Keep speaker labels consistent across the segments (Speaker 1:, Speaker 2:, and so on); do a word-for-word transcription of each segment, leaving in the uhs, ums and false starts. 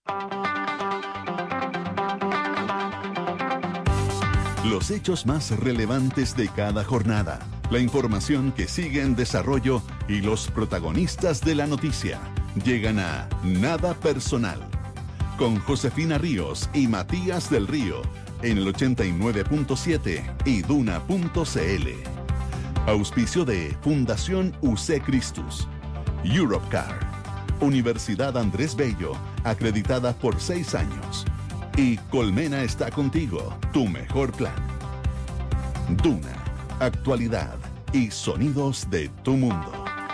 Speaker 1: Los hechos más relevantes de cada jornada, la información que sigue en desarrollo y los protagonistas de la noticia llegan a Nada Personal, con Josefina Ríos y Matías del Río, en el ochenta y nueve punto siete y duna punto c l. Auspicio de Fundación U C Christus, Europcar, Universidad Andrés Bello, acreditada por seis años. Y Colmena está contigo, tu mejor plan. Duna, actualidad y sonidos de tu mundo.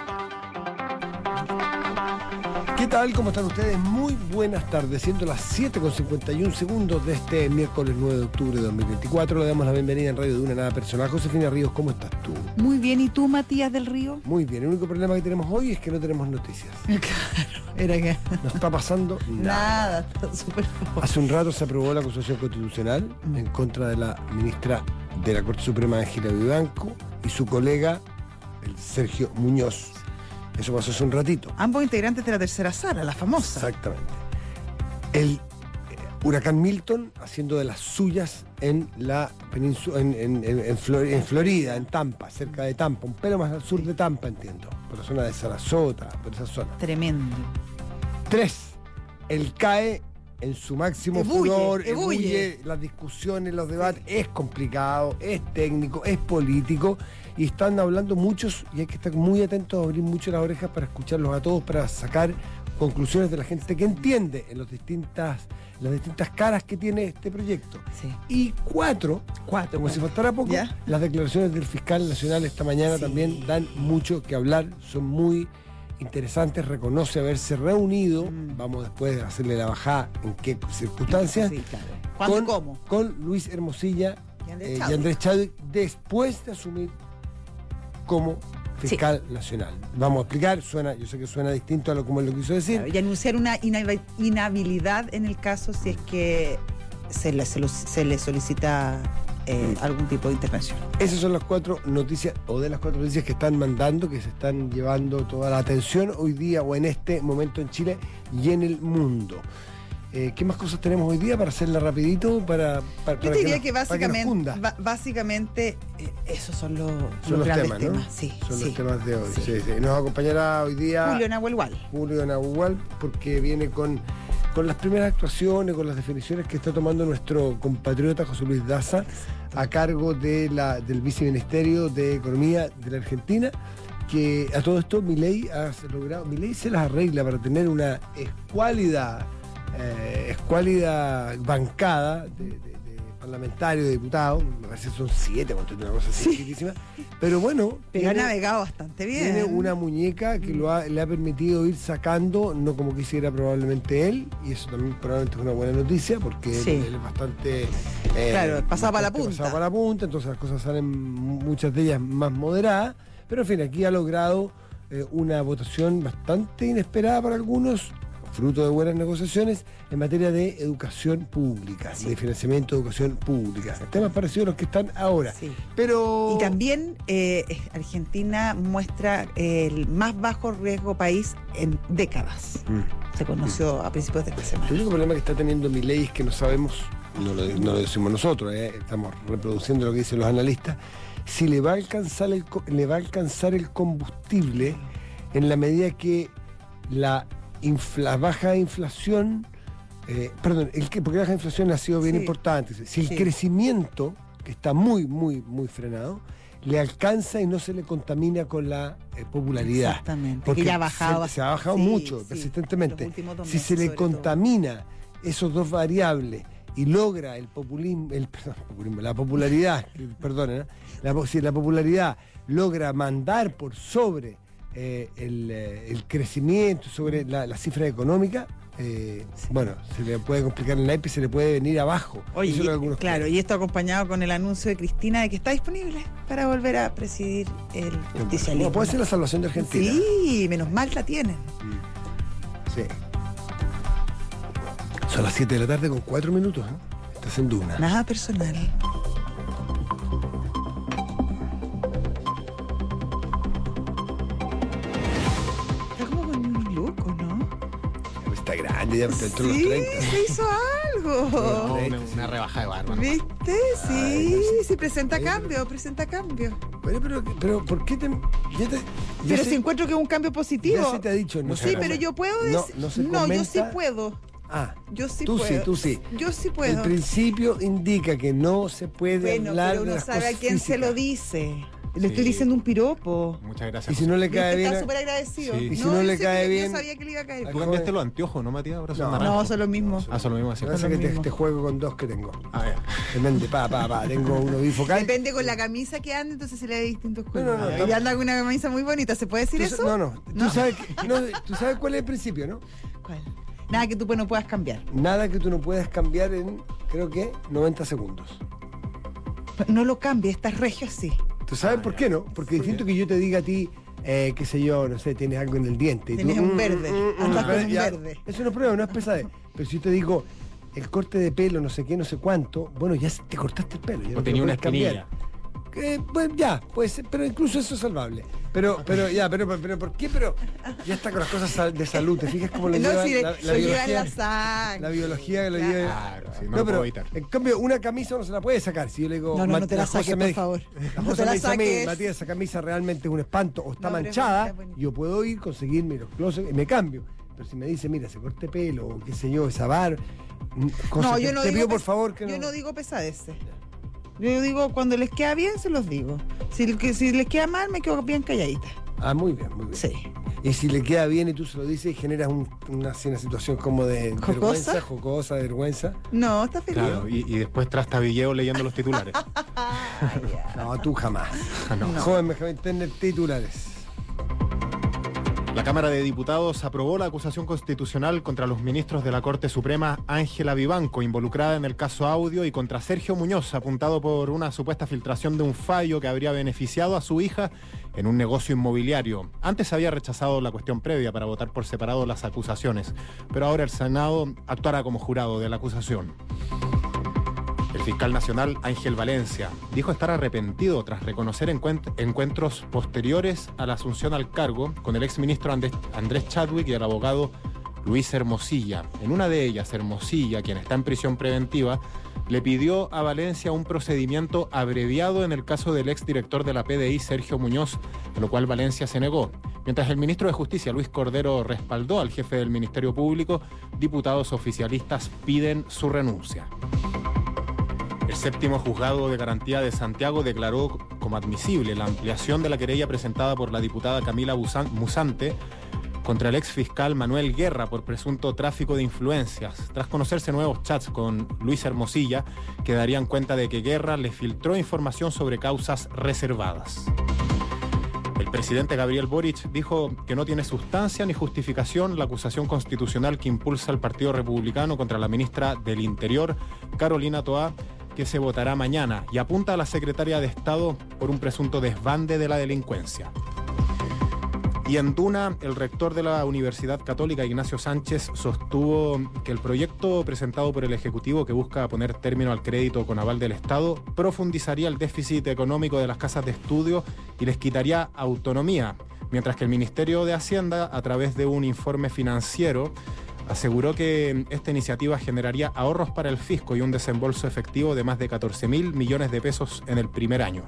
Speaker 2: ¿Qué tal? ¿Cómo están ustedes? Muy buenas tardes. Siendo las siete con cincuenta y un segundos de este miércoles nueve de octubre de dos mil veinticuatro. Le damos la bienvenida en Radio Duna, Nada Personal. Josefina Ríos, ¿cómo estás tú?
Speaker 3: Muy bien. ¿Y tú, Matías del Río?
Speaker 2: Muy bien. El único problema que tenemos hoy es que no tenemos noticias.
Speaker 3: Claro, era que...
Speaker 2: No está pasando nada.
Speaker 3: Nada, está súper fuerte.
Speaker 2: Hace un rato se aprobó la acusación constitucional mm. en contra de la ministra de la Corte Suprema, Ángela Vivanco, y su colega, el Sergio Muñoz. Eso pasó hace un ratito.
Speaker 3: Ambos integrantes de la tercera sala, la famosa.
Speaker 2: Exactamente. El eh, huracán Milton haciendo de las suyas en la península, en, en, en, en, Flor, en Florida, en Tampa, cerca de Tampa, un pelo más al sur de Tampa, entiendo, por la zona de Sarasota, por esa zona.
Speaker 3: Tremendo.
Speaker 2: Tres, él cae en su máximo
Speaker 3: ebulle,
Speaker 2: furor,
Speaker 3: ebulle.
Speaker 2: ebulle, las discusiones, los debates, es complicado, es técnico, es político, y están hablando muchos, y hay que estar muy atentos a abrir mucho las orejas para escucharlos a todos, para sacar conclusiones de la gente que entiende en los distintas, las distintas caras que tiene este proyecto.
Speaker 3: Sí.
Speaker 2: Y cuatro,
Speaker 3: Cuatro,
Speaker 2: como
Speaker 3: cuatro.
Speaker 2: si faltara poco,
Speaker 3: ¿Ya?
Speaker 2: las declaraciones del fiscal nacional esta mañana
Speaker 3: Sí.
Speaker 2: también dan mucho que hablar, son muy interesantes, reconoce haberse reunido, mm. vamos después a hacerle la bajada en qué circunstancias,
Speaker 3: Sí, claro. ¿Cuándo
Speaker 2: con,
Speaker 3: y cómo?
Speaker 2: con Luis Hermosilla
Speaker 3: Y Andrés
Speaker 2: eh, y
Speaker 3: Chadwick.
Speaker 2: Andrés Chadwick después de asumir como fiscal sí. nacional. Vamos a explicar, suena, yo sé que suena distinto a lo como él lo quiso decir.
Speaker 3: Claro, y anunciar una inhab- inhabilidad en el caso si es que se le, se lo- se le solicita eh, mm. algún tipo de intervención.
Speaker 2: Esas son las cuatro noticias, o de las cuatro noticias que están mandando, que se están llevando toda la atención hoy día o en este momento en Chile y en el mundo. Eh, ¿Qué más cosas tenemos hoy día para hacerla rapidito? Para, para,
Speaker 3: Yo
Speaker 2: para
Speaker 3: te diría
Speaker 2: nos,
Speaker 3: que básicamente,
Speaker 2: que
Speaker 3: ba- básicamente eh, esos son los,
Speaker 2: son
Speaker 3: los
Speaker 2: los
Speaker 3: grandes
Speaker 2: temas, ¿no?
Speaker 3: temas. Sí,
Speaker 2: son
Speaker 3: sí.
Speaker 2: los temas de hoy.
Speaker 3: Sí.
Speaker 2: Sí, sí. Nos acompañará hoy día
Speaker 3: Julio Nahuel
Speaker 2: Julio Nahuel, porque viene con, con las primeras actuaciones, con las definiciones que está tomando nuestro compatriota José Luis Daza a cargo de la, del Viceministerio de Economía de la Argentina, que a todo esto Milei ha logrado, Milei se las arregla para tener una escuálida Eh, escuálida bancada de, de, de parlamentarios, de diputados, me parece que son siete, una cosa así, chiquitísima, pero bueno,
Speaker 3: Pero ha
Speaker 2: tiene,
Speaker 3: navegado bastante bien.
Speaker 2: tiene una muñeca que lo ha, le ha permitido ir sacando, no como quisiera probablemente él, y eso también probablemente es una buena noticia, porque
Speaker 3: Sí.
Speaker 2: él, él es bastante... Eh,
Speaker 3: Claro, pasado para la
Speaker 2: bastante
Speaker 3: punta.
Speaker 2: pasado para la punta, entonces las cosas salen, muchas de ellas más moderadas, pero en fin, aquí ha logrado eh, una votación bastante inesperada para algunos, fruto de buenas negociaciones en materia de educación pública, sí. de financiamiento de educación pública. Temas parecidos a los que están ahora.
Speaker 3: Sí.
Speaker 2: Pero...
Speaker 3: Y también eh, Argentina muestra el más bajo riesgo país en décadas. Mm. Se conoció mm. a principios de esta semana.
Speaker 2: El único problema que está teniendo Milei es que no sabemos, no lo, no lo decimos nosotros, eh, estamos reproduciendo lo que dicen los analistas, si le va a alcanzar el, le va a alcanzar el combustible en la medida que la Infla, baja inflación, eh, perdón, el que, porque la baja inflación ha sido bien sí. importante. Si el sí. crecimiento, que está muy, muy, muy frenado, le alcanza y no se le contamina con la eh, popularidad.
Speaker 3: Exactamente,
Speaker 2: porque
Speaker 3: que ya ha bajado.
Speaker 2: Se, se ha bajado sí, mucho, sí, persistentemente. Si se le contamina todo. Esos dos variables y logra el populismo, el, perdón, populismo la popularidad, perdón, ¿no? la, si la popularidad logra mandar por sobre Eh, el, eh, el crecimiento, sobre la, la cifra económica, eh, sí. bueno, se le puede complicar el naipe y se le puede venir abajo.
Speaker 3: Oye, y, claro, creen. Y esto acompañado con el anuncio de Cristina de que está disponible para volver a presidir el justicialismo.
Speaker 2: No, puede ser la salvación de Argentina.
Speaker 3: Sí, menos mal la tienen.
Speaker 2: Sí. Son las siete de la tarde con cuatro minutos, ¿eh? Estás en Duna.
Speaker 3: Nada personal.
Speaker 2: Está grande ya entró los
Speaker 3: Sí,
Speaker 2: treinta.
Speaker 3: se hizo algo.
Speaker 4: No, una, una rebaja de barba. ¿no?
Speaker 3: ¿Viste? Sí,
Speaker 2: Ay, no sé.
Speaker 3: sí, presenta
Speaker 2: Ay,
Speaker 3: cambio, presenta cambio.
Speaker 2: Pero, pero, pero, ¿por qué te.? Ya te ya
Speaker 3: Pero
Speaker 2: se-
Speaker 3: si encuentro que es un cambio positivo.
Speaker 2: Ya se te ha dicho, no
Speaker 3: Sí,
Speaker 2: se
Speaker 3: pero yo puedo
Speaker 2: No,
Speaker 3: decir.
Speaker 2: no se
Speaker 3: No, yo sí
Speaker 2: comenta.
Speaker 3: puedo.
Speaker 2: Ah,
Speaker 3: Yo sí
Speaker 2: tú
Speaker 3: puedo.
Speaker 2: sí, tú sí.
Speaker 3: Yo sí
Speaker 2: el
Speaker 3: puedo.
Speaker 2: principio indica que no se puede
Speaker 3: Bueno,
Speaker 2: hablar
Speaker 3: pero
Speaker 2: de
Speaker 3: uno
Speaker 2: las
Speaker 3: sabe a
Speaker 2: cosas
Speaker 3: quién se lo
Speaker 2: físicas.
Speaker 3: dice. Le
Speaker 4: Sí.
Speaker 3: estoy diciendo un piropo.
Speaker 4: Muchas gracias.
Speaker 2: Y si no le cae
Speaker 3: Viste,
Speaker 2: bien.
Speaker 3: está
Speaker 2: a-
Speaker 3: súper agradecido.
Speaker 4: Sí.
Speaker 2: Y si
Speaker 3: No,
Speaker 2: no
Speaker 3: yo
Speaker 2: le
Speaker 3: sé
Speaker 2: cae
Speaker 3: que-
Speaker 2: bien-
Speaker 3: Yo sabía que le iba a caer.
Speaker 2: Al
Speaker 4: Tú cambiaste los anteojos, ¿no, Matías? Ahora son
Speaker 2: No.
Speaker 4: naranjos.
Speaker 3: No, son los mismos.
Speaker 4: Ah, son lo mismo así.
Speaker 2: Parece
Speaker 3: lo
Speaker 2: que te,
Speaker 3: mismo.
Speaker 2: te juego con dos que tengo.
Speaker 4: Ah, ya.
Speaker 2: Tremendo, pa, pa, pa. Tengo uno bifocal.
Speaker 3: Depende con la camisa que ande, entonces se le da distintos
Speaker 2: No,
Speaker 3: colores.
Speaker 2: no, no,
Speaker 3: y
Speaker 2: tam-
Speaker 3: anda con una camisa muy bonita, ¿se puede decir
Speaker 2: Tú
Speaker 3: eso?
Speaker 2: sa- No, no. Tú,
Speaker 3: No.
Speaker 2: Sabes que- no, tú sabes cuál es el principio, ¿no?
Speaker 3: ¿Cuál? Nada que tú pues, no puedas cambiar.
Speaker 2: Nada que tú no puedas cambiar en, creo que, noventa segundos.
Speaker 3: No lo cambies, estás regio así.
Speaker 2: ¿Tú sabes
Speaker 4: Ah,
Speaker 2: por
Speaker 4: ya.
Speaker 2: qué no? Porque es distinto que yo te diga a ti, eh, qué sé yo, no sé, tienes algo en el diente. y tú,
Speaker 3: Tienes un
Speaker 2: mm,
Speaker 3: verde,
Speaker 2: mm, mm,
Speaker 3: andas
Speaker 2: mm,
Speaker 3: con un
Speaker 2: ya,
Speaker 3: verde.
Speaker 2: Eso no es prueba, no es pesadez. Pero si yo te digo, el corte de pelo, no sé qué, no sé cuánto, bueno, ya te cortaste el pelo. Ya
Speaker 4: O
Speaker 2: no te
Speaker 4: tenía
Speaker 2: lo
Speaker 4: una
Speaker 2: puedes cambiar.
Speaker 4: espinilla.
Speaker 2: Eh, bueno, ya, pues, pero incluso eso es salvable. Pero, pero, ya, pero, pero, pero, ¿por qué? Pero ya está con las cosas sal- de salud. ¿Te fijas cómo lo
Speaker 3: No,
Speaker 2: lleva
Speaker 3: si le-
Speaker 2: la, la
Speaker 3: lo lleva en
Speaker 2: biología?
Speaker 3: la sangre.
Speaker 2: La biología que lo
Speaker 3: Claro.
Speaker 2: lleva.
Speaker 4: Claro, sí, no,
Speaker 2: No,
Speaker 4: lo
Speaker 2: pero
Speaker 4: puedo evitar.
Speaker 2: en cambio, una camisa no se la puede sacar. Si yo le digo,
Speaker 3: No, no,
Speaker 2: "Ma-
Speaker 3: no te la
Speaker 2: José
Speaker 3: saques,
Speaker 2: me
Speaker 3: por
Speaker 2: dijo-
Speaker 3: favor.
Speaker 2: La
Speaker 3: No
Speaker 2: José
Speaker 3: te la
Speaker 2: me dice a mí,
Speaker 3: saques.
Speaker 2: Matías, esa camisa realmente es un espanto o está
Speaker 3: No, pero es
Speaker 2: manchada,
Speaker 3: bonita, es bonita.
Speaker 2: yo puedo ir, conseguirme los closets y me cambio. Pero si me dice, mira, se corte pelo o qué sé yo, esa bar, mm, cosas
Speaker 3: No,
Speaker 2: que
Speaker 3: yo no
Speaker 2: te
Speaker 3: digo
Speaker 2: pido por
Speaker 3: pes-
Speaker 2: favor que
Speaker 3: yo
Speaker 2: no.
Speaker 3: no digo pesadeces. Yo digo, cuando les queda bien, se los digo. Si, que- si les queda mal, me quedo bien calladita.
Speaker 2: Ah, muy bien, muy bien.
Speaker 3: Sí.
Speaker 2: Y si le queda bien y tú se lo dices y generas un- una, una situación como de
Speaker 3: ¿Jocosa?
Speaker 2: vergüenza, jocosa, de vergüenza.
Speaker 3: No, está feliz.
Speaker 4: Claro, y, y después trastabilleo leyendo los titulares.
Speaker 2: No, tú jamás.
Speaker 4: No.
Speaker 2: Joven Benjamín Tenner, titulares.
Speaker 4: La Cámara de Diputados aprobó la acusación constitucional contra los ministros de la Corte Suprema Ángela Vivanco, involucrada en el caso Audio, y contra Sergio Muñoz, apuntado por una supuesta filtración de un fallo que habría beneficiado a su hija en un negocio inmobiliario. Antes había rechazado la cuestión previa para votar por separado las acusaciones, pero ahora el Senado actuará como jurado de la acusación. El fiscal nacional Ángel Valencia dijo estar arrepentido tras reconocer encuent- encuentros posteriores a la asunción al cargo con el exministro Andrés, Andrés Chadwick y el abogado Luis Hermosilla. En una de ellas, Hermosilla, quien está en prisión preventiva, le pidió a Valencia un procedimiento abreviado en el caso del exdirector de la P D I, Sergio Muñoz, a lo cual Valencia se negó. Mientras el ministro de Justicia, Luis Cordero, respaldó al jefe del Ministerio Público, diputados oficialistas piden su renuncia. El séptimo juzgado de garantía de Santiago declaró como admisible la ampliación de la querella presentada por la diputada Camila Busan- Musante contra el exfiscal Manuel Guerra por presunto tráfico de influencias, tras conocerse nuevos chats con Luis Hermosilla que darían cuenta de que Guerra le filtró información sobre causas reservadas. El presidente Gabriel Boric dijo que no tiene sustancia ni justificación la acusación constitucional que impulsa el Partido Republicano contra la ministra del Interior, Carolina Toá, que se votará mañana, y apunta a la secretaria de Estado por un presunto desbande de la delincuencia. Y en Duna, el rector de la Universidad Católica, Ignacio Sánchez, sostuvo que el proyecto presentado por el Ejecutivo, que busca poner término al crédito con aval del Estado, profundizaría el déficit económico de las casas de estudio y les quitaría autonomía, mientras que el Ministerio de Hacienda, a través de un informe financiero, aseguró que esta iniciativa generaría ahorros para el fisco y un desembolso efectivo de más de catorce mil millones de pesos en el primer año.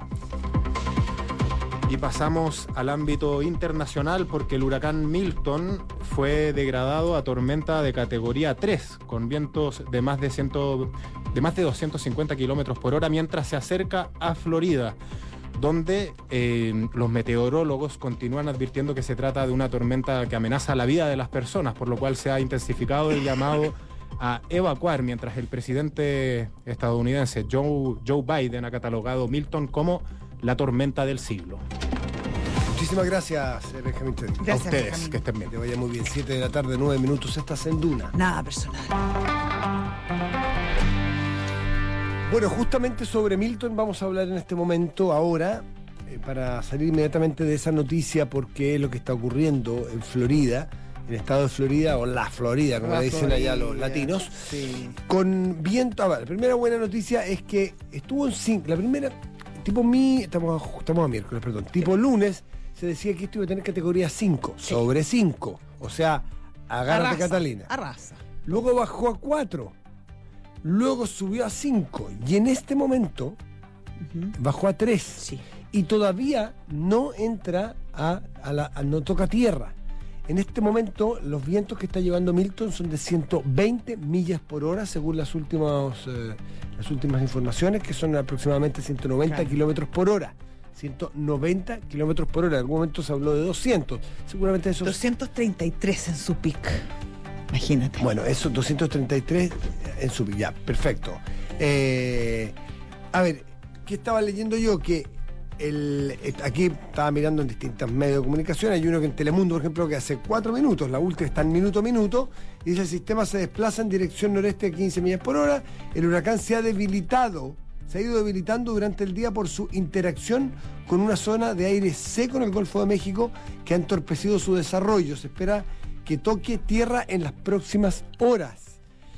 Speaker 4: Y pasamos al ámbito internacional porque el huracán Milton fue degradado a tormenta de categoría tres, con vientos de más de, cien, de, más de doscientos cincuenta kilómetros por hora mientras se acerca a Florida, donde eh, los meteorólogos continúan advirtiendo que se trata de una tormenta que amenaza la vida de las personas, por lo cual se ha intensificado el llamado a evacuar, mientras el presidente estadounidense Joe, Joe Biden ha catalogado Milton como la tormenta del siglo.
Speaker 2: Muchísimas gracias, eh, Benjamín Tenner.
Speaker 3: Gracias,
Speaker 4: a ustedes,
Speaker 3: Benjamín.
Speaker 4: que estén bien.
Speaker 2: Que vaya muy bien. siete de la tarde, nueve minutos, estás en Duna.
Speaker 3: Nada personal.
Speaker 2: Bueno, justamente sobre Milton vamos a hablar en este momento, ahora, eh, para salir inmediatamente de esa noticia, porque es lo que está ocurriendo en Florida, en el estado de Florida, o la Florida, como
Speaker 3: La
Speaker 2: le dicen allá
Speaker 3: Florida,
Speaker 2: los latinos,
Speaker 3: Sí.
Speaker 2: con viento. A ver, la primera buena noticia es que estuvo en cinco, la primera, tipo mi, estamos a, estamos a miércoles, perdón, tipo lunes, se decía que esto iba a tener categoría cinco, sobre cinco, o sea, agárrate
Speaker 3: Arrasa,
Speaker 2: Catalina.
Speaker 3: Arrasa.
Speaker 2: luego bajó a cuatro, luego subió a cinco y en este momento uh-huh. bajó a tres.
Speaker 3: Sí.
Speaker 2: Y todavía no entra a, a la a, no toca tierra. En este momento los vientos que está llevando Milton son de ciento veinte millas por hora según las últimas eh, las últimas informaciones, que son aproximadamente ciento noventa claro. kilómetros por hora. ciento noventa kilómetros por hora. En algún momento se habló de doscientos. Seguramente eso.
Speaker 3: doscientos treinta y tres en su pic. Imagínate.
Speaker 2: Bueno, eso, doscientos treinta y tres en su pic. Ya, perfecto. Eh, a ver, ¿qué estaba leyendo yo? Que el, aquí estaba mirando en distintos medios de comunicación. Hay uno que en Telemundo, por ejemplo, que hace cuatro minutos, la última está en minuto a minuto, y dice: el sistema se desplaza en dirección noreste a quince millas por hora. El huracán se ha debilitado. Se ha ido debilitando durante el día por su interacción con una zona de aire seco en el Golfo de México que ha entorpecido su desarrollo. Se espera que toque tierra en las próximas horas.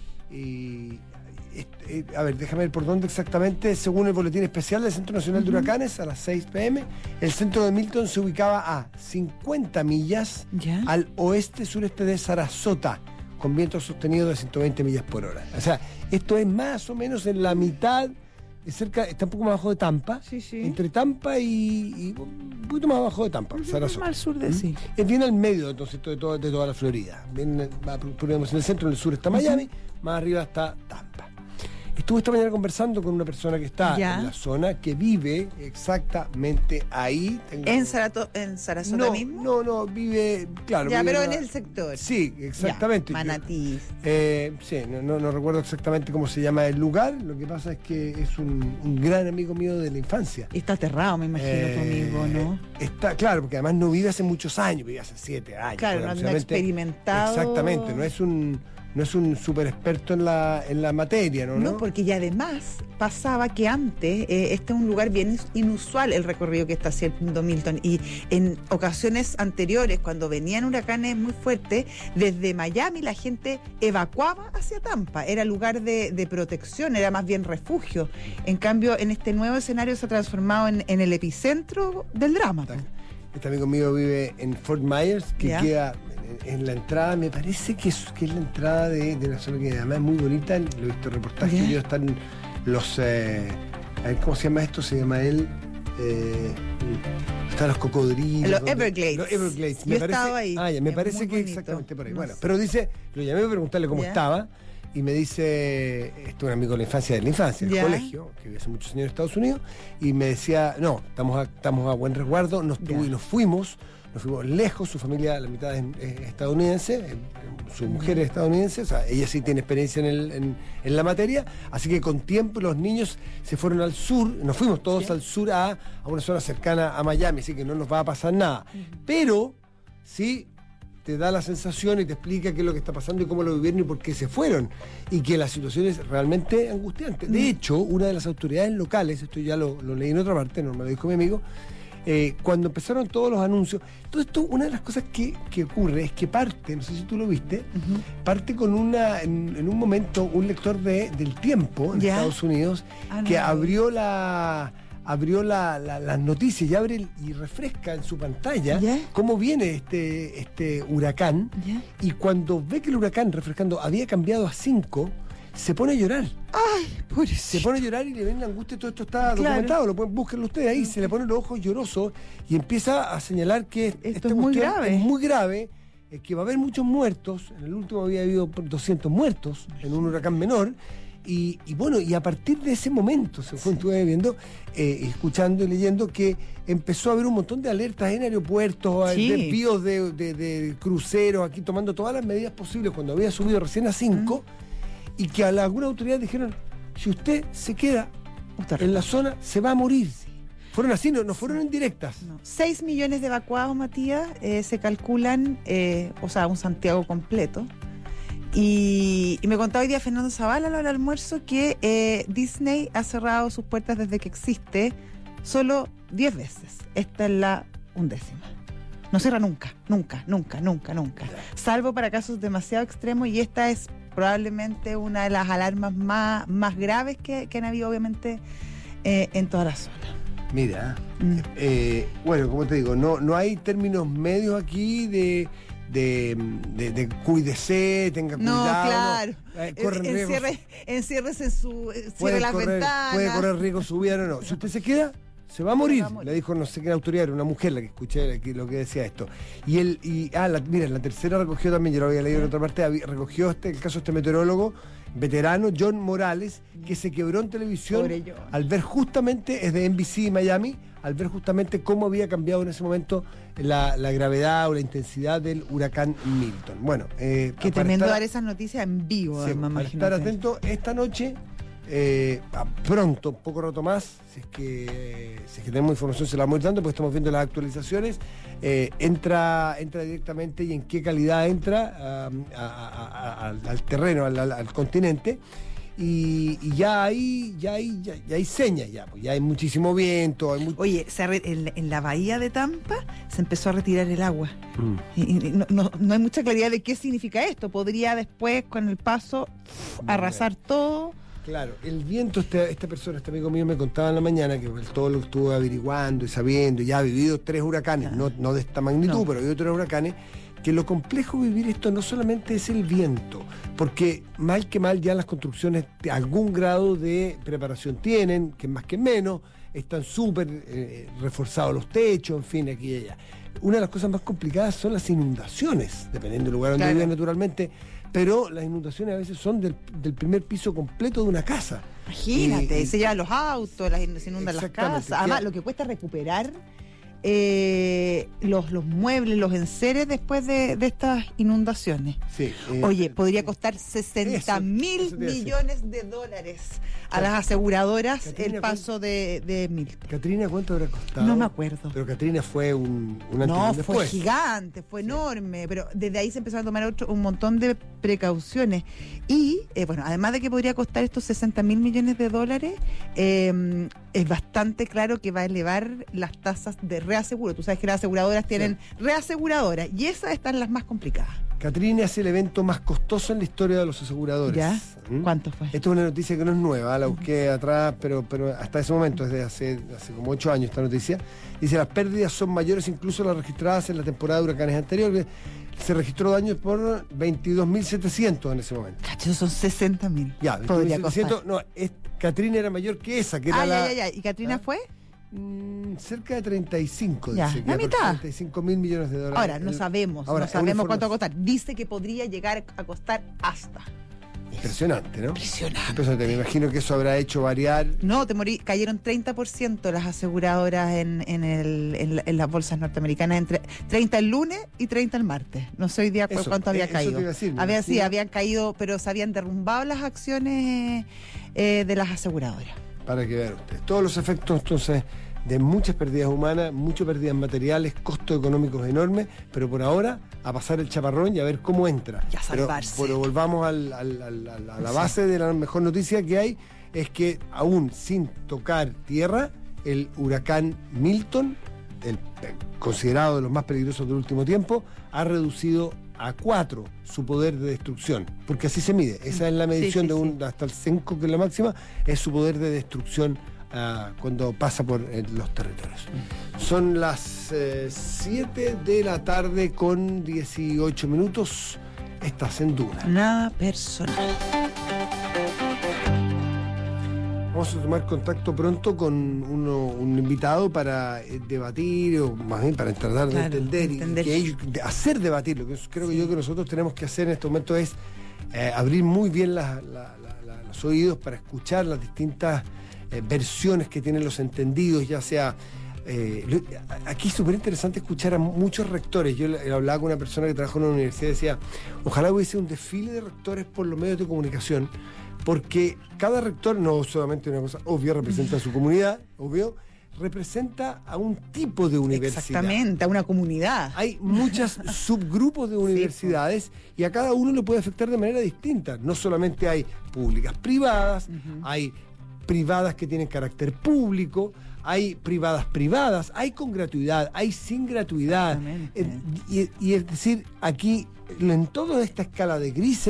Speaker 2: Y, eh, a ver, déjame ver por dónde exactamente. Según el boletín especial del Centro Nacional uh-huh. de Huracanes, a las seis pe eme, el centro de Milton se ubicaba a cincuenta millas ¿Ya? al oeste-sureste de Sarasota, con vientos sostenidos de ciento veinte millas por hora. O sea, esto es más o menos en la mitad. Es cerca, está un poco más abajo de Tampa, sí, sí. entre Tampa y, y un poquito más abajo de Tampa, Sarasota.
Speaker 3: Al sur de sí.
Speaker 2: Es bien al medio entonces de, todo, de toda la Florida. Bien, ponemos en el centro, en el sur está Miami, uh-huh. más arriba está Tampa. Estuve esta mañana conversando con una persona que está ¿Ya? en la zona, que vive exactamente ahí.
Speaker 3: Tengo... ¿En, Sarato, ¿En Sarasota
Speaker 2: no,
Speaker 3: mismo?
Speaker 2: No, no, vive, claro.
Speaker 3: Ya,
Speaker 2: vive
Speaker 3: pero en
Speaker 2: una...
Speaker 3: el sector.
Speaker 2: Sí, exactamente.
Speaker 3: Ya, Manatí.
Speaker 2: Eh, sí, no, no, no recuerdo exactamente cómo se llama el lugar. Lo que pasa es que es un, un gran amigo mío de la infancia.
Speaker 3: Y está aterrado, me imagino, eh, tu amigo, ¿no?
Speaker 2: Está, claro, porque además no vive hace muchos años, vive hace siete años.
Speaker 3: Claro, no ha experimentado.
Speaker 2: Exactamente, no es un... no es un súper experto en la, en la materia, ¿no?
Speaker 3: No, porque y además pasaba que antes, eh, este es un lugar bien inusual el recorrido que está haciendo Milton, y en ocasiones anteriores, cuando venían huracanes muy fuertes, desde Miami la gente evacuaba hacia Tampa, era lugar de, de protección, era más bien refugio. En cambio, en este nuevo escenario se ha transformado en, en el epicentro del drama.
Speaker 2: Este amigo mío vive en Fort Myers, que ¿Ya? queda en la entrada, me parece que es, que es la entrada de, de una zona que además es muy bonita. Lo he visto en reportajes, yo están los eh, a ver, ¿cómo se llama esto? Se llama él eh, están los cocodrilos,
Speaker 3: los Everglades.
Speaker 2: Los Everglades.
Speaker 3: Yo
Speaker 2: me
Speaker 3: he
Speaker 2: parece,
Speaker 3: estado ahí.
Speaker 2: Ah, ya, me
Speaker 3: es
Speaker 2: parece que
Speaker 3: bonito.
Speaker 2: Exactamente por ahí.
Speaker 3: No
Speaker 2: bueno,
Speaker 3: sé.
Speaker 2: pero dice, lo llamé para preguntarle cómo
Speaker 3: ¿Ya?
Speaker 2: estaba. Y me dice, este es un amigo de la infancia, de la infancia, del
Speaker 3: ¿Ya?
Speaker 2: colegio, que vive hace muchos años en Estados Unidos, y me decía, no, estamos a, estamos a buen resguardo, nos, tuvo, y nos fuimos, nos fuimos lejos, su familia, la mitad es, es estadounidense, eh, su mujer es estadounidense, o sea, ella sí tiene experiencia en, el, en, en la materia, así que con tiempo los niños se fueron al sur, nos fuimos todos ¿Sí? al sur a, a una zona cercana a Miami, así que no nos va a pasar nada. Uh-huh. Pero, sí, te da la sensación y te explica qué es lo que está pasando y cómo lo vivieron y por qué se fueron. Y que la situación es realmente angustiante. De hecho, una de las autoridades locales, esto ya lo, lo leí en otra parte, no me lo dijo mi amigo, eh, cuando empezaron todos los anuncios, todo esto, una de las cosas que, que ocurre es que parte, no sé si tú lo viste, uh-huh. parte con una, en, en un momento, un lector de, del Tiempo en ¿Ya? Estados Unidos, ah, que no. abrió la... abrió la, la, las noticias y abre el, y refresca en su pantalla ¿Ya? cómo viene este, este huracán ¿Ya? y cuando ve que el huracán refrescando había cambiado a cinco, se pone a llorar.
Speaker 3: Ay, pobrecito.
Speaker 2: Se pone a llorar y le ven la angustia, todo esto está claro. documentado, lo pueden búsquenlo ustedes ahí, se le ponen los ojos llorosos y empieza a señalar que
Speaker 3: esto es muy grave.
Speaker 2: Es muy grave, eh, que va a haber muchos muertos, en el último había habido doscientos muertos en un huracán menor. Y, y bueno, y a partir de ese momento, según sí. estuve viendo, eh, escuchando y leyendo, que empezó a haber un montón de alertas en aeropuertos, sí. desvíos de, de, de cruceros, aquí tomando todas las medidas posibles cuando había subido recién a cinco, mm. y que a la, algunas autoridades dijeron, si usted se queda usted en la zona, se va a morir. Sí. Fueron así, no, no fueron en directas.
Speaker 3: No. Seis millones de evacuados, Matías, eh, se calculan, eh, o sea, un Santiago completo. Y, y me contaba hoy día Fernando Zavala a la hora del almuerzo que eh, Disney ha cerrado sus puertas desde que existe solo diez veces. Esta es la undécima. No cierra nunca, nunca, nunca, nunca, nunca. Salvo para casos demasiado extremos, y esta es probablemente una de las alarmas más, más graves que, que han habido, obviamente, eh, en toda la zona.
Speaker 2: Mira, mm. eh, bueno, como te digo, no, no hay términos medios aquí de... de, de, de cuídese, tenga
Speaker 3: No,
Speaker 2: cuidado.
Speaker 3: claro.
Speaker 2: No, eh, corre riesgo.
Speaker 3: Encierre, enciérrese en su. Cierre
Speaker 2: Puede
Speaker 3: las
Speaker 2: correr,
Speaker 3: ventanas.
Speaker 2: puede correr riesgo su vida o no. Si usted se queda, se va a morir.
Speaker 3: va a morir.
Speaker 2: Le dijo no sé qué autoridad, era una mujer la que escuché lo que decía esto. Y él, y, ah, la, mira, la tercera recogió también, yo lo había leído en otra parte, había, recogió este, el caso de este meteorólogo veterano, John Morales, que se quebró en televisión
Speaker 3: Pobre John.
Speaker 2: al ver justamente, es de N B C Miami, al ver justamente cómo había cambiado en ese momento la, la gravedad o la intensidad del huracán Milton. Bueno, eh,
Speaker 3: Qué
Speaker 2: para
Speaker 3: tremendo
Speaker 2: estar-
Speaker 3: dar esas noticias en vivo,
Speaker 2: Sí,
Speaker 3: además,
Speaker 2: para estar
Speaker 3: imagínate.
Speaker 2: atento esta noche, eh, a- pronto, un poco rato más, si es que si es que tenemos información se la vamos a ir dando, porque estamos viendo las actualizaciones, eh, entra, entra directamente y en qué calidad entra um, a- a- a- al, al terreno, al, al- al continente. Y, y ya hay, ya hay, ya, ya hay señas, ya, pues ya hay muchísimo viento, hay mucho.
Speaker 3: Oye, se arre- en, en la bahía de Tampa se empezó a retirar el agua.
Speaker 2: Mm.
Speaker 3: Y, y no, no- no hay mucha claridad de qué significa esto. Podría después, con el paso, arrasar todo.
Speaker 2: Claro, el viento, este, esta persona, este amigo mío me contaba en la mañana que él todo lo que estuvo averiguando y sabiendo, ya ha vivido tres huracanes, no, no de esta magnitud,
Speaker 3: No.
Speaker 2: pero ha vivido tres huracanes, que lo complejo de vivir esto no solamente es el viento, porque mal que mal ya las construcciones de algún grado de preparación tienen, que más que menos, están súper eh, reforzados los techos, en fin, aquí y allá. Una de las cosas más complicadas son las inundaciones, dependiendo del lugar donde
Speaker 3: Claro.
Speaker 2: viven naturalmente, pero las inundaciones a veces son del, del primer piso completo de una casa.
Speaker 3: Imagínate,
Speaker 2: Y- y-
Speaker 3: se llevan los autos, las, se inundan las
Speaker 2: Exactamente,
Speaker 3: casas. Además,
Speaker 2: que-
Speaker 3: lo que cuesta recuperar eh, los, los muebles, los enseres después de, de estas inundaciones.
Speaker 2: Sí, eh,
Speaker 3: Oye, podría costar sesenta
Speaker 2: eso
Speaker 3: mil
Speaker 2: te iba a decir.
Speaker 3: millones de dólares a las aseguradoras
Speaker 2: Catrina,
Speaker 3: el paso de, de Milton.
Speaker 2: Catrina, ¿cuánto habrá costado?
Speaker 3: No me acuerdo.
Speaker 2: Pero Catrina fue un, un antes y
Speaker 3: No,
Speaker 2: un
Speaker 3: fue
Speaker 2: después.
Speaker 3: gigante, fue enorme, pero desde ahí se empezaron a tomar otro, un montón de precauciones. Y, eh, bueno, además de que podría costar estos sesenta mil millones de dólares, eh, es bastante claro que va a elevar las tasas de reaseguro. Tú sabes que las aseguradoras tienen reaseguradoras y esas están las más complicadas.
Speaker 2: Catrina es el evento más costoso en la historia de los aseguradores.
Speaker 3: ¿Ya?
Speaker 2: ¿Mm?
Speaker 3: ¿Cuánto fue?
Speaker 2: Esto es una noticia que no es nueva, la busqué atrás, pero, pero hasta ese momento, desde hace, hace como ocho años esta noticia. Dice, las pérdidas son mayores incluso las registradas en la temporada de huracanes anteriores. Se registró daños por veintidós mil setecientos en ese momento.
Speaker 3: Cacho, son sesenta mil.
Speaker 2: Ya,
Speaker 3: podría
Speaker 2: veintidós mil
Speaker 3: costar.
Speaker 2: setecientos, no, es, Catrina era mayor que esa, que era
Speaker 3: Ah,
Speaker 2: la...
Speaker 3: ya, ya, ya. ¿Y Katrina
Speaker 2: ¿Ah?
Speaker 3: fue?
Speaker 2: Mm, cerca de treinta y cinco,
Speaker 3: Ya,
Speaker 2: dice, que
Speaker 3: la
Speaker 2: era por
Speaker 3: mitad.
Speaker 2: treinta y cinco mil millones de dólares.
Speaker 3: Ahora, no
Speaker 2: El-
Speaker 3: sabemos,
Speaker 2: ahora,
Speaker 3: no
Speaker 2: es una
Speaker 3: sabemos cuánto va a
Speaker 2: información
Speaker 3: costar. Dice que podría llegar a costar hasta.
Speaker 2: Impresionante, ¿no?
Speaker 3: Impresionante.
Speaker 2: Impresionante. Me imagino que eso habrá hecho variar.
Speaker 3: No, te morí, cayeron treinta por ciento las aseguradoras en, en, el, en, la- en las bolsas norteamericanas, entre treinta el lunes y treinta el martes. No sé hoy día cu-
Speaker 2: Eso,
Speaker 3: cuánto había
Speaker 2: eh, eso te
Speaker 3: caído.
Speaker 2: iba a decir, me
Speaker 3: Había, sí,
Speaker 2: imagino.
Speaker 3: habían caído, pero se habían derrumbado las acciones eh, de las aseguradoras.
Speaker 2: Para que vean ustedes. Todos los efectos, entonces, de muchas pérdidas humanas, muchas pérdidas materiales, costos económicos enormes, pero por ahora, a pasar el chaparrón y a ver cómo entra.
Speaker 3: Y a
Speaker 2: Pero,
Speaker 3: salvarse.
Speaker 2: pero volvamos al- al- al- al- a la base de la mejor noticia que hay, es que aún sin tocar tierra, el huracán Milton, el eh, considerado de los más peligrosos del último tiempo, ha reducido a cuatro su poder de destrucción, porque así se mide. Esa es la medición
Speaker 3: Sí, sí,
Speaker 2: de un hasta el cinco, que es la máxima, es su poder de destrucción ah, cuando pasa por eh, los territorios. Son las siete de la tarde con dieciocho minutos. Estás en Duna.
Speaker 3: Nada personal.
Speaker 2: Vamos a tomar contacto pronto con uno, un invitado para eh, debatir, o más bien para tratar de
Speaker 3: Claro,
Speaker 2: entender, y
Speaker 3: entender.
Speaker 2: que ellos- de hacer debatir. Lo que es- creo que yo que nosotros tenemos que hacer en este momento es eh, abrir muy bien la- la- la- la- los oídos para escuchar las distintas eh, versiones que tienen los entendidos, ya sea... eh, lo- aquí es súper interesante escuchar a muchos rectores. Yo le- hablaba con una persona que trabajó en una universidad y decía, ojalá hubiese un desfile de rectores por los medios de comunicación, porque cada rector, no solamente una cosa obvia, representa a su comunidad, obvio, representa a un tipo de universidad.
Speaker 3: Exactamente, a una comunidad.
Speaker 2: Hay muchos subgrupos de universidades y a cada uno le puede afectar de manera distinta. No solamente hay públicas privadas, hay privadas que tienen carácter público, hay privadas privadas, hay con gratuidad, hay sin gratuidad.
Speaker 3: Exactamente.
Speaker 2: Eh, y, y es decir, aquí, en toda esta escala de grises,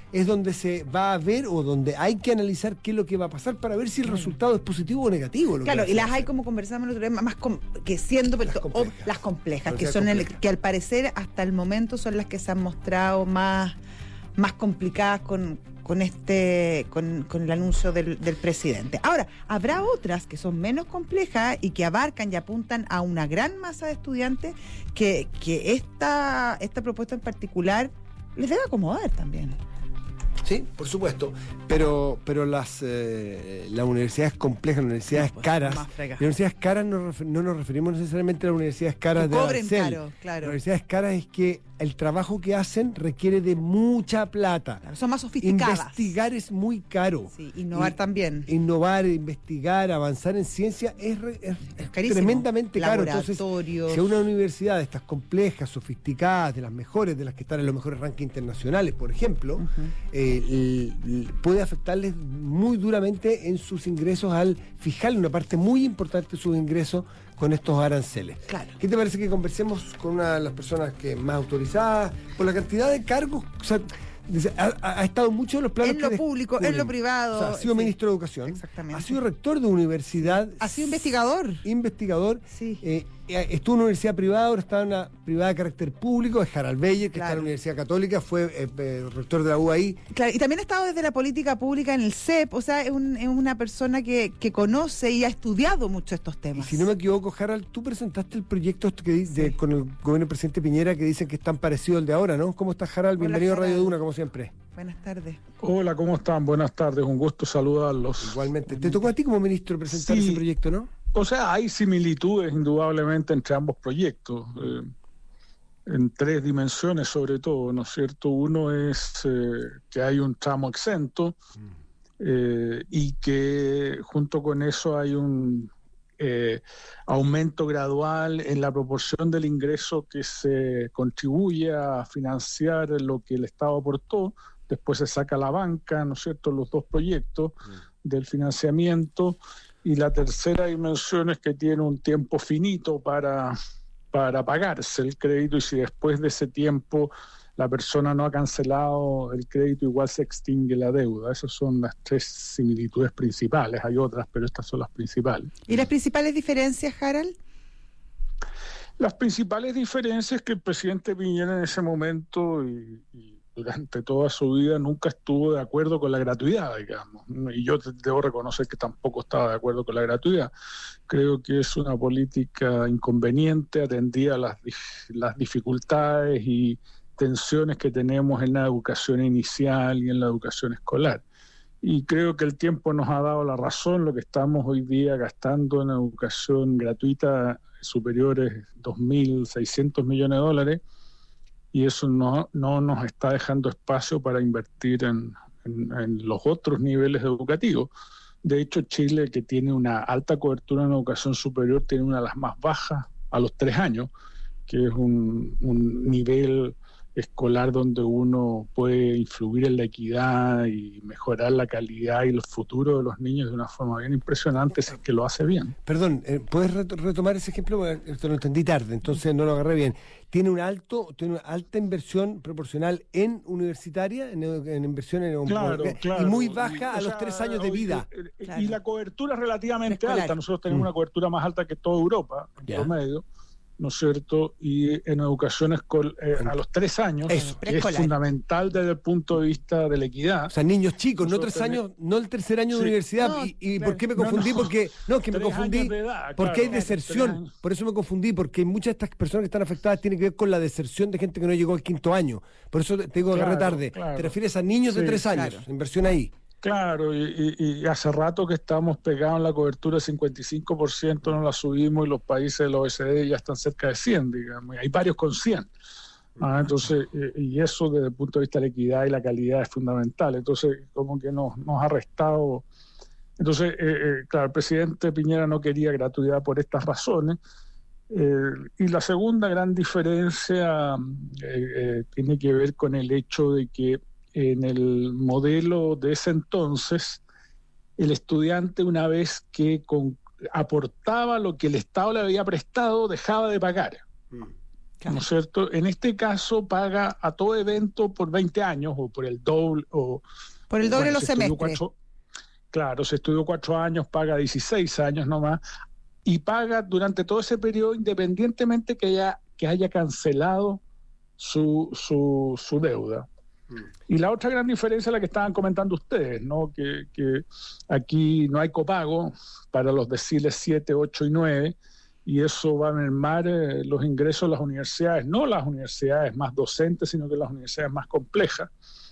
Speaker 2: es donde se va a ver o donde hay que analizar qué es lo que va a pasar para ver si el resultado es positivo o negativo. Lo
Speaker 3: claro,
Speaker 2: que
Speaker 3: y las hay, como conversamos el otro día, más com que siendo
Speaker 2: las
Speaker 3: o,
Speaker 2: complejas,
Speaker 3: las complejas que
Speaker 2: las
Speaker 3: son
Speaker 2: complejas.
Speaker 3: El, que al parecer hasta el momento son las que se han mostrado más, más complicadas con, con este con, con el anuncio del, del presidente. Ahora, habrá otras que son menos complejas y que abarcan y apuntan a una gran masa de estudiantes que, que esta, esta propuesta en particular les debe acomodar también.
Speaker 2: Sí, por supuesto, pero pero las eh, las universidades complejas, las universidades
Speaker 3: No, pues,
Speaker 2: caras,
Speaker 3: más fregadas.
Speaker 2: las universidades caras no, refer- no nos referimos necesariamente a las universidades caras
Speaker 3: Que
Speaker 2: de
Speaker 3: cobren
Speaker 2: arancel.
Speaker 3: caro, claro.
Speaker 2: Las universidades caras es que el trabajo que hacen requiere de mucha plata.
Speaker 3: Claro, son más sofisticadas.
Speaker 2: Investigar es muy caro.
Speaker 3: Sí, innovar
Speaker 2: Y-
Speaker 3: también.
Speaker 2: Innovar, investigar, avanzar en ciencia es, re- es- es
Speaker 3: carísimo.
Speaker 2: tremendamente caro. Entonces,
Speaker 3: Laboratorios.
Speaker 2: si a una universidad de estas complejas, sofisticadas, de las mejores, de las que están en los mejores rankings internacionales, por ejemplo,
Speaker 3: Ujú.
Speaker 2: eh, l- l- puede afectarles muy duramente en sus ingresos al fijarle una parte muy importante de sus ingresos con estos aranceles.
Speaker 3: Claro.
Speaker 2: ¿Qué te parece que conversemos con una de las personas que más autorizadas por la cantidad de cargos? O sea, dice, ha, ha- ha estado mucho en los planos
Speaker 3: En lo
Speaker 2: que
Speaker 3: público, en
Speaker 2: descubren.
Speaker 3: lo privado,
Speaker 2: O sea, ha sido
Speaker 3: sí.
Speaker 2: ministro de Educación,
Speaker 3: Exactamente.
Speaker 2: ha sido rector de universidad,
Speaker 3: Ha sido investigador.
Speaker 2: investigador,
Speaker 3: Sí.
Speaker 2: eh, eh, estuvo en una universidad privada, ahora está en una privada de carácter público, es Harald Beyer, que
Speaker 3: Claro.
Speaker 2: está en la Universidad Católica, fue eh, eh, rector de la U A I.
Speaker 3: Claro, y también ha estado desde la política pública en el C E P, o sea, es, un- es una persona que, que conoce y ha estudiado mucho estos
Speaker 2: Y
Speaker 3: temas.
Speaker 2: si no me equivoco, Harald, tú presentaste el proyecto este que di- de- con el gobierno del presidente Piñera que dicen que es tan parecido al de ahora, ¿no? ¿Cómo estás, Harald?
Speaker 3: Hola,
Speaker 2: Bienvenido a Radio
Speaker 3: Harald.
Speaker 2: Duna, como siempre.
Speaker 3: Buenas tardes.
Speaker 5: Hola, ¿cómo están? Buenas tardes, un gusto saludarlos.
Speaker 2: Igualmente. Te tocó a ti como ministro presentar
Speaker 5: Sí.
Speaker 2: ese proyecto, ¿no?
Speaker 5: O sea, hay similitudes indudablemente entre ambos proyectos, eh, en tres dimensiones sobre todo, ¿no es cierto? Uno es eh, que hay un tramo exento eh, y que junto con eso hay un eh, aumento gradual en la proporción del ingreso que se contribuye a financiar lo que el Estado aportó. Después se saca la banca, ¿no es cierto?, los dos proyectos del financiamiento. Y la tercera dimensión es que tiene un tiempo finito para, para pagarse el crédito, y si después de ese tiempo la persona no ha cancelado el crédito, igual se extingue la deuda. Esas son las tres similitudes principales. Hay otras, pero estas son las principales.
Speaker 3: ¿Y las principales diferencias, Harald?
Speaker 5: Las principales diferencias es que el presidente Piñera en ese momento y, y durante toda su vida nunca estuvo de acuerdo con la gratuidad, digamos. Y yo te- debo reconocer que tampoco estaba de acuerdo con la gratuidad. Creo que es una política inconveniente, atendía a las, dif- las dificultades y tensiones que tenemos en la educación inicial y en la educación escolar. Y creo que el tiempo nos ha dado la razón. Lo que estamos hoy día gastando en educación gratuita superiores a dos mil seiscientos millones de dólares, y eso no, no nos está dejando espacio para invertir en, en, en los otros niveles educativos. De hecho, Chile, que tiene una alta cobertura en educación superior, tiene una de las más bajas a los tres años, que es un, un nivel escolar donde uno puede influir en la equidad y mejorar la calidad y el futuro de los niños de una forma bien impresionante, si es que lo hace bien.
Speaker 2: Perdón, eh, ¿puedes reto- retomar ese ejemplo? Porque esto lo entendí tarde, entonces no lo agarré bien. Tiene un alto, tiene una alta inversión proporcional en universitaria, en, edu- en inversión en
Speaker 5: Claro,
Speaker 2: y
Speaker 5: claro.
Speaker 2: muy baja
Speaker 5: Y,
Speaker 2: a
Speaker 5: o
Speaker 2: los
Speaker 5: sea,
Speaker 2: tres años de
Speaker 5: hoy-
Speaker 2: vida.
Speaker 5: eh, eh,
Speaker 3: Claro.
Speaker 5: Y la cobertura es relativamente
Speaker 3: Escolar.
Speaker 5: alta. Nosotros tenemos
Speaker 2: Mm.
Speaker 5: una cobertura más alta que toda Europa, en
Speaker 2: Ya.
Speaker 5: promedio, ¿no es cierto? Y en educación escol- eh, a los tres años,
Speaker 2: Eso.
Speaker 5: que es
Speaker 3: Preescolar.
Speaker 5: fundamental desde el punto de vista de la equidad.
Speaker 2: O sea, niños chicos, no
Speaker 5: Nosotros
Speaker 2: tres
Speaker 5: tenemos-
Speaker 2: años, no el tercer año de
Speaker 5: Sí.
Speaker 2: universidad.
Speaker 3: No,
Speaker 2: ¿Y, y
Speaker 3: claro.
Speaker 2: por qué me
Speaker 5: No,
Speaker 2: confundí?
Speaker 5: no.
Speaker 2: Porque, no, que me
Speaker 5: Tres
Speaker 2: confundí.
Speaker 5: años de edad,
Speaker 2: Porque
Speaker 5: claro.
Speaker 2: hay
Speaker 5: Tres
Speaker 2: deserción.
Speaker 5: años.
Speaker 2: Por eso me confundí, porque muchas de estas personas que están afectadas tienen que ver con la deserción de gente que no llegó al quinto año. Por eso te digo, agarré
Speaker 5: Claro,
Speaker 2: tarde.
Speaker 5: claro.
Speaker 2: Te refieres a niños de
Speaker 5: Sí,
Speaker 2: tres años,
Speaker 3: claro.
Speaker 2: inversión ahí.
Speaker 5: Claro, y, y- y hace rato que estamos pegados en la cobertura del cincuenta y cinco por ciento, no la subimos, y los países de la O E C D ya están cerca de cien, digamos, y hay varios con cien. Ah, entonces, eh, y eso desde el punto de vista de la equidad y la calidad es fundamental. Entonces, como que nos, nos ha restado. Entonces, eh, eh, claro, el presidente Piñera no quería gratuidad por estas razones. Eh, y la segunda gran diferencia eh, eh, tiene que ver con el hecho de que en el modelo de ese entonces, el estudiante, una vez que con- aportaba lo que el Estado le había prestado, dejaba de pagar. Claro. ¿No es cierto? En este caso paga a todo evento por veinte años o por el doble. O,
Speaker 3: por el doble de
Speaker 5: bueno,
Speaker 3: los semestres.
Speaker 5: Cuatro, claro, se estudió cuatro años, paga dieciséis años nomás, y paga durante todo ese periodo independientemente que haya, que haya cancelado su, su, su deuda. Mm. Y la otra gran diferencia es la que estaban comentando ustedes, ¿no? Que, que aquí no hay copago para los deciles siete, ocho y nueve, y eso va a mermar eh, los ingresos de las universidades, no las universidades más docentes, sino que las universidades más complejas.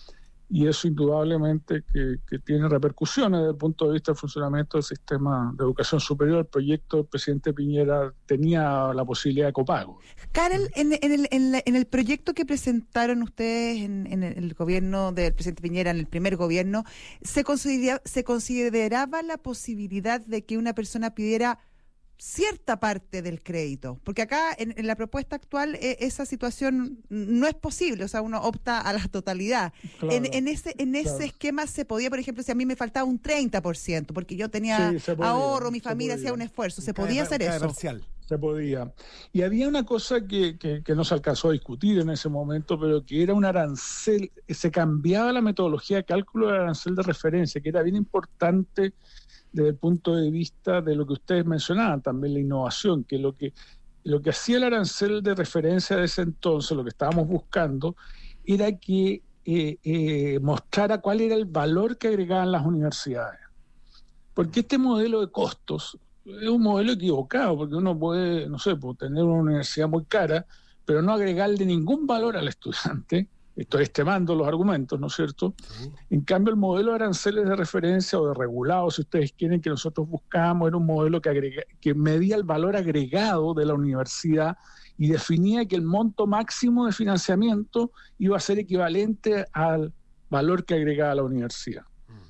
Speaker 5: Y eso indudablemente que, que tiene repercusiones desde el punto de vista del funcionamiento del sistema de educación superior. El proyecto del presidente Piñera tenía la posibilidad de copago.
Speaker 3: Karel, en, en, el, en, la, en el proyecto que presentaron ustedes en, en el gobierno del presidente Piñera, en el primer gobierno, ¿se considera, se consideraba la posibilidad de que una persona pidiera cierta parte del crédito? Porque acá en, en la propuesta actual eh, esa situación no es posible, o sea, uno opta a la totalidad. Claro, en, en ese en ese claro. esquema se podía, por ejemplo, si a mí me faltaba un treinta por ciento, porque yo tenía sí, podía, ahorro, mi familia hacía un esfuerzo, ¿se podía hacer eso?
Speaker 2: Parcial.
Speaker 5: Se podía. Y había una cosa que, que, que no se alcanzó a discutir en ese momento, pero que era un arancel, se cambiaba la metodología de cálculo del arancel de referencia, que era bien importante desde el punto de vista de lo que ustedes mencionaban, también la innovación, que lo que, lo que hacía el arancel de referencia de ese entonces, lo que estábamos buscando, era que eh, eh, mostrara cuál era el valor que agregaban las universidades. Porque este modelo de costos es un modelo equivocado, porque uno puede, no sé, puede tener una universidad muy cara, pero no agregarle ningún valor al estudiante. Estoy extremando los argumentos, ¿no es cierto? Sí. En cambio, el modelo de aranceles de referencia o de regulado, si ustedes quieren, que nosotros buscábamos, era un modelo que, agrega, que medía el valor agregado de la universidad y definía que el monto máximo de financiamiento iba a ser equivalente al valor que agregaba la universidad.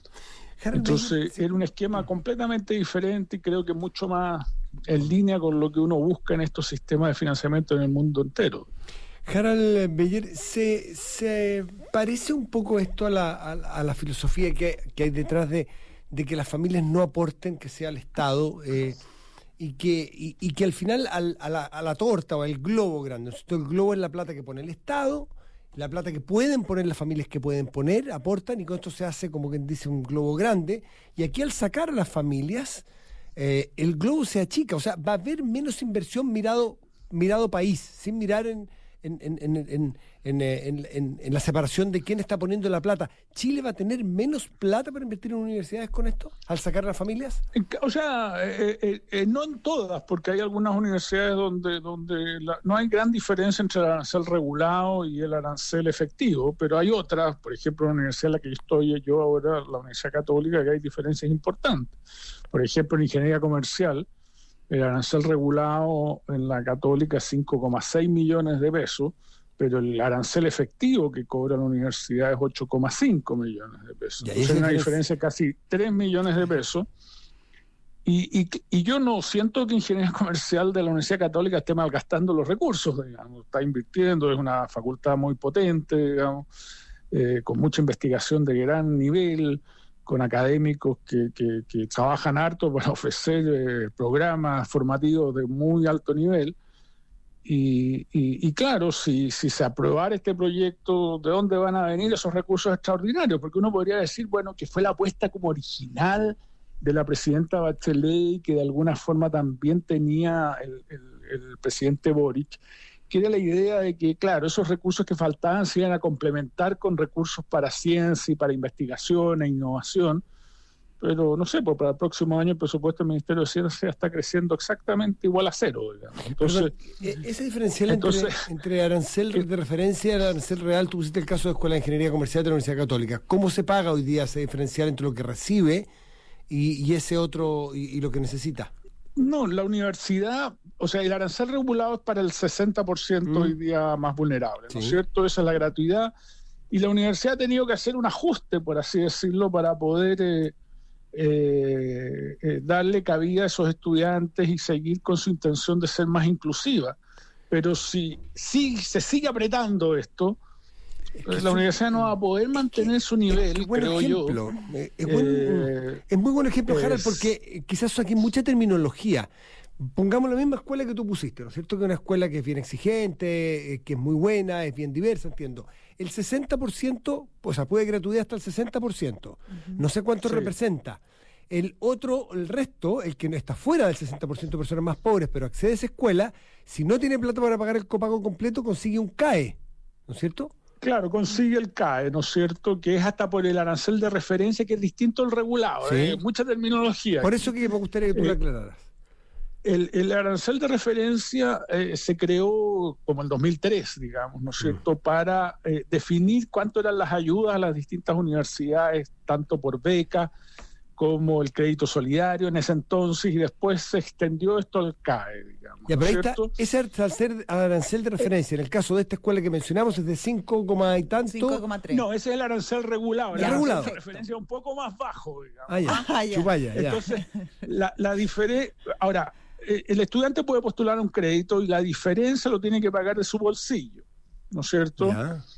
Speaker 5: Entonces, sí. Era un esquema completamente diferente y creo que mucho más en línea con lo que uno busca en estos sistemas de financiamiento en el mundo entero.
Speaker 2: Harald Beyer, ¿se, se parece un poco esto a la, a, a la filosofía que, que hay detrás de, de que las familias no aporten, que sea el Estado, eh, y, que, y, y que al final al, a, la, a la torta o al globo grande, el globo es la plata que pone el Estado, la plata que pueden poner las familias que pueden poner, aportan, y con esto se hace, como quien dice, un globo grande, y aquí al sacar a las familias, eh, el globo se achica, o sea, va a haber menos inversión mirado, mirado país, sin mirar en... En, en, en, en, en, en, en, en la separación de quién está poniendo la plata. ¿Chile va a tener menos plata para invertir en universidades con esto, al sacar a las familias?
Speaker 5: O sea, eh, eh, eh, no en todas, porque hay algunas universidades donde, donde la, no hay gran diferencia entre el arancel regulado y el arancel efectivo, pero hay otras, por ejemplo, la universidad en la que yo estoy yo ahora, la Universidad Católica, que hay diferencias importantes. Por ejemplo, en ingeniería comercial, el arancel regulado en la Católica es cinco coma seis millones de pesos, pero el arancel efectivo que cobra la universidad es ocho coma cinco millones de pesos. Entonces hay una diferencia de casi tres millones de pesos. Y, y, y yo no siento que ingeniería comercial de la Universidad Católica esté malgastando los recursos, digamos. Está invirtiendo, es una facultad muy potente, digamos, eh, con mucha investigación de gran nivel, con académicos que, que, que trabajan harto para ofrecer eh, programas formativos de muy alto nivel. Y, y, y claro, si, si se aprobara este proyecto, ¿de dónde van a venir esos recursos extraordinarios? Porque uno podría decir, bueno, que fue la apuesta como original de la presidenta Bachelet, que de alguna forma también tenía el, el, el presidente Boric, que era la idea de que, claro, esos recursos que faltaban se iban a complementar con recursos para ciencia y para investigación e innovación, pero no sé, pues para el próximo año el presupuesto del Ministerio de Ciencia está creciendo exactamente igual a cero, digamos. Entonces,
Speaker 2: Perdón, ese diferencial
Speaker 5: entonces,
Speaker 2: entre, entre arancel de referencia y arancel real, tú pusiste el caso de Escuela de Ingeniería Comercial de la Universidad Católica. ¿Cómo se paga hoy día ese diferencial entre lo que recibe y, y ese otro, y, y lo que necesita?
Speaker 5: No, la universidad, o sea, el arancel regulado es para el sesenta por ciento mm. hoy día más vulnerable, ¿no es sí. cierto? Esa es la gratuidad. Y la universidad ha tenido que hacer un ajuste, por así decirlo, para poder eh, eh, eh, darle cabida a esos estudiantes y seguir con su intención de ser más inclusiva. Pero si, si se sigue apretando esto, es que la universidad no va a poder mantener su nivel,
Speaker 2: buen
Speaker 5: creo
Speaker 2: ejemplo.
Speaker 5: yo.
Speaker 2: Es, buen,
Speaker 5: eh,
Speaker 2: es muy buen ejemplo, es, Harald, porque quizás aquí hay mucha terminología, Pongamos la misma escuela que tú pusiste, ¿no es cierto? Que es una escuela que es bien exigente, eh, que es muy buena, es bien diversa, entiendo. El sesenta por ciento, o sea, puede gratuidad hasta el sesenta por ciento. Uh-huh. No sé cuánto sí. representa. El otro, el resto, el que no está fuera del sesenta por ciento de personas más pobres, pero accede a esa escuela, si no tiene plata para pagar el copago completo, consigue un C A E, ¿no es cierto?
Speaker 5: Claro, consigue el C A E, ¿no es cierto? Que es hasta por el arancel de referencia, que es distinto al regulado. ¿Sí? ¿eh? Mucha terminología.
Speaker 2: Por eso que me gustaría que tú eh, lo aclararas.
Speaker 5: El, el arancel de referencia eh, se creó como el dos mil tres, digamos, ¿no es cierto?, mm. para eh, definir cuánto eran las ayudas a las distintas universidades, tanto por beca como el crédito solidario en ese entonces, y después se extendió esto al C A E, digamos.
Speaker 2: Ya, pero ahí está, ese arancel, arancel de referencia, en el caso de esta escuela que mencionamos, es de cinco, y tanto.
Speaker 3: cinco coma tres.
Speaker 5: No, ese es el arancel regulado. El
Speaker 2: ya,
Speaker 5: arancel
Speaker 2: regulado.
Speaker 5: de referencia un poco más bajo, digamos.
Speaker 2: Ah, ya.
Speaker 3: Ah, ya.
Speaker 2: Chupaya, ya.
Speaker 5: Entonces, la, la diferencia... Ahora, el estudiante puede postular un crédito y la diferencia lo tiene que pagar de su bolsillo, ¿no es cierto?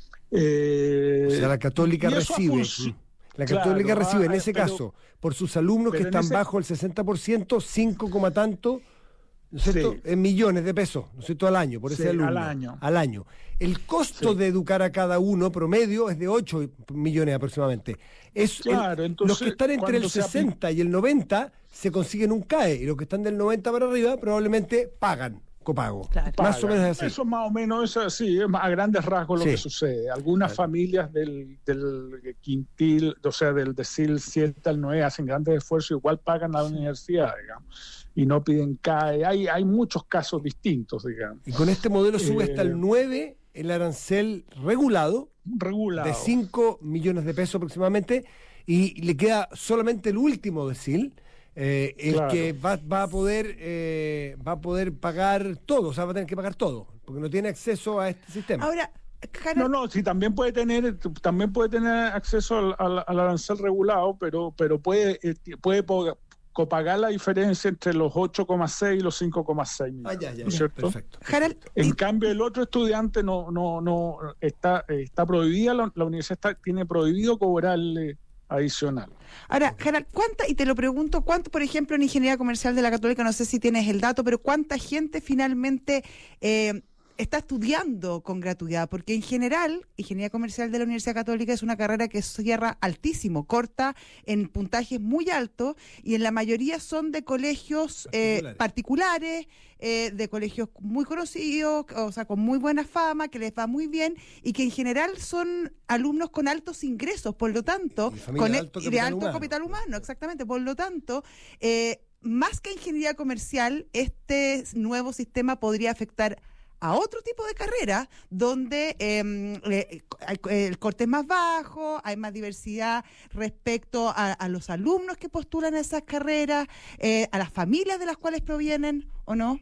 Speaker 2: Eh, o sea, la Católica recibe... La Católica claro, recibe en ese pero, caso, por sus alumnos que están ese... bajo el sesenta por ciento, cinco, tanto, ¿no es cierto? Sí. En millones de pesos, ¿no es cierto? Al año, por ese sí, alumno.
Speaker 5: Al año.
Speaker 2: Al año. El costo sí. de educar a cada uno promedio es de ocho millones aproximadamente. Es
Speaker 5: claro,
Speaker 2: el,
Speaker 5: entonces,
Speaker 2: los que están entre el sesenta y el noventa se consiguen un C A E, y los que están del noventa para arriba probablemente pagan copago. Claro. Más
Speaker 5: Pagan.
Speaker 2: o menos así.
Speaker 5: Eso más o menos es así, es a grandes rasgos lo
Speaker 2: sí.
Speaker 5: que sucede. Algunas claro. familias del, del quintil, o sea, del decil siete al nueve hacen grandes esfuerzos, igual pagan a la universidad, digamos, y no piden C A E. Hay, hay muchos casos distintos, digamos.
Speaker 2: Y con este modelo sube
Speaker 5: eh,
Speaker 2: hasta el nueve el arancel regulado,
Speaker 5: regulado
Speaker 2: de cinco millones de pesos aproximadamente, y le queda solamente el último decil, Eh, el claro. que va, va a poder eh, va a poder pagar todo, o sea, va a tener que pagar todo, porque no tiene acceso a este sistema.
Speaker 3: Ahora,
Speaker 5: no, no, sí, también puede tener, también puede tener acceso al, al, al arancel regulado, pero, pero puede, puede copagar la diferencia entre los ocho coma seis y los cinco coma seis millones.
Speaker 2: Ah, ya, ya,
Speaker 5: ¿no es cierto?
Speaker 2: Perfecto.
Speaker 3: Harald,
Speaker 5: en
Speaker 3: y...
Speaker 5: cambio, el otro estudiante no, no, no está, está prohibida, la, la universidad está, tiene prohibido cobrarle adicional.
Speaker 3: Ahora, Harald, ¿cuánta, y te lo pregunto, cuánto, por ejemplo, en Ingeniería Comercial de la Católica, no sé si tienes el dato, pero cuánta gente finalmente eh, está estudiando con gratuidad? Porque en general, Ingeniería Comercial de la Universidad Católica es una carrera que cierra altísimo, corta en puntajes muy altos, y en la mayoría son de colegios particulares, eh, particulares eh, de colegios muy conocidos, o sea, con muy buena fama, que les va muy bien, y que en general son alumnos con altos ingresos, por lo tanto, con
Speaker 2: de alto,
Speaker 3: el,
Speaker 2: capital,
Speaker 3: de alto
Speaker 2: humano.
Speaker 3: capital humano, exactamente, por lo tanto, eh, más que ingeniería comercial, este nuevo sistema podría afectar a otro tipo de carrera donde eh, eh, el corte es más bajo, hay más diversidad respecto a, a los alumnos que postulan esas carreras, eh, a las familias de las cuales provienen, ¿o no?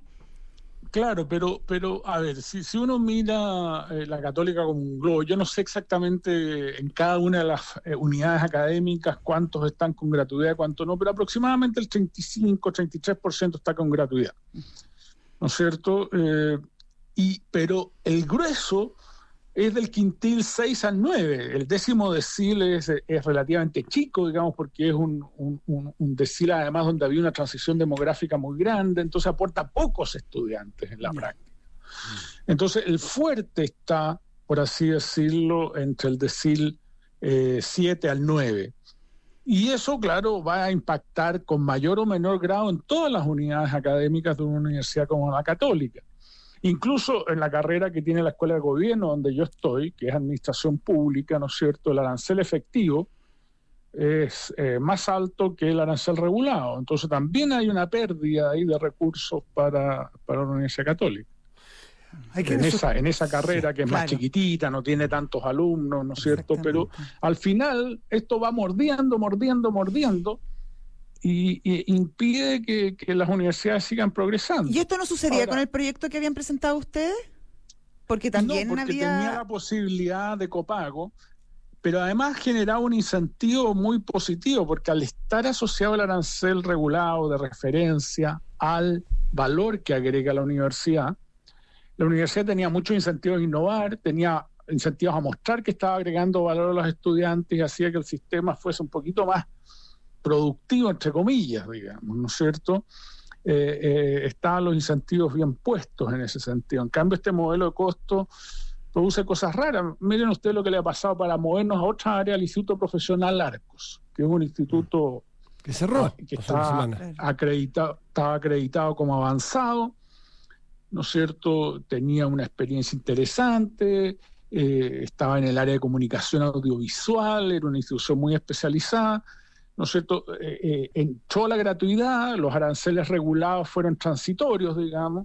Speaker 5: Claro, pero, pero a ver, si, si uno mira eh, la Católica como un globo, yo no sé exactamente en cada una de las eh, unidades académicas cuántos están con gratuidad y cuántos no, pero aproximadamente el treinta y cinco, treinta y tres por ciento está con gratuidad, ¿no es cierto? Eh, y, pero el grueso es del quintil seis al nueve, el décimo decil es, es relativamente chico, digamos, porque es un, un, un, un decil además donde había una transición demográfica muy grande, entonces aporta pocos estudiantes en la práctica. Entonces el fuerte está, por así decirlo, entre el decil eh, siete al nueve. Y eso, claro, va a impactar con mayor o menor grado en todas las unidades académicas de una universidad como la Católica. Incluso en la carrera que tiene la Escuela de Gobierno, donde yo estoy, que es Administración Pública, ¿no es cierto?, el arancel efectivo es eh, más alto que el arancel regulado. Entonces también hay una pérdida ahí de recursos para, para la Universidad Católica. Hay que en, esa, en esa carrera, sí, que es claro, más chiquitita, no tiene tantos alumnos, ¿no es cierto? Pero al final esto va mordiendo, mordiendo, mordiendo, Y, y impide que, que las universidades sigan progresando.
Speaker 3: ¿Y esto no sucedía
Speaker 5: Ahora,
Speaker 3: con el proyecto que habían presentado ustedes? Porque también
Speaker 5: no, porque
Speaker 3: había...
Speaker 5: tenía la posibilidad de copago, pero además generaba un incentivo muy positivo, porque al estar asociado el arancel regulado de referencia al valor que agrega la universidad, la universidad tenía muchos incentivos a innovar, tenía incentivos a mostrar que estaba agregando valor a los estudiantes y hacía que el sistema fuese un poquito más productivo, entre comillas, digamos, ¿no es cierto? eh, eh, estaban los incentivos bien puestos en ese sentido. En cambio, este modelo de costo produce cosas raras. Miren ustedes lo que le ha pasado para movernos a otra área al Instituto Profesional Arcos, que es un instituto
Speaker 2: que cerró,
Speaker 5: que está acreditado, estaba acreditado como avanzado, ¿no es cierto? Tenía una experiencia interesante, eh, estaba en el área de comunicación audiovisual, era una institución muy especializada, ¿no es cierto? Eh, eh, entró la gratuidad, los aranceles regulados fueron transitorios, digamos,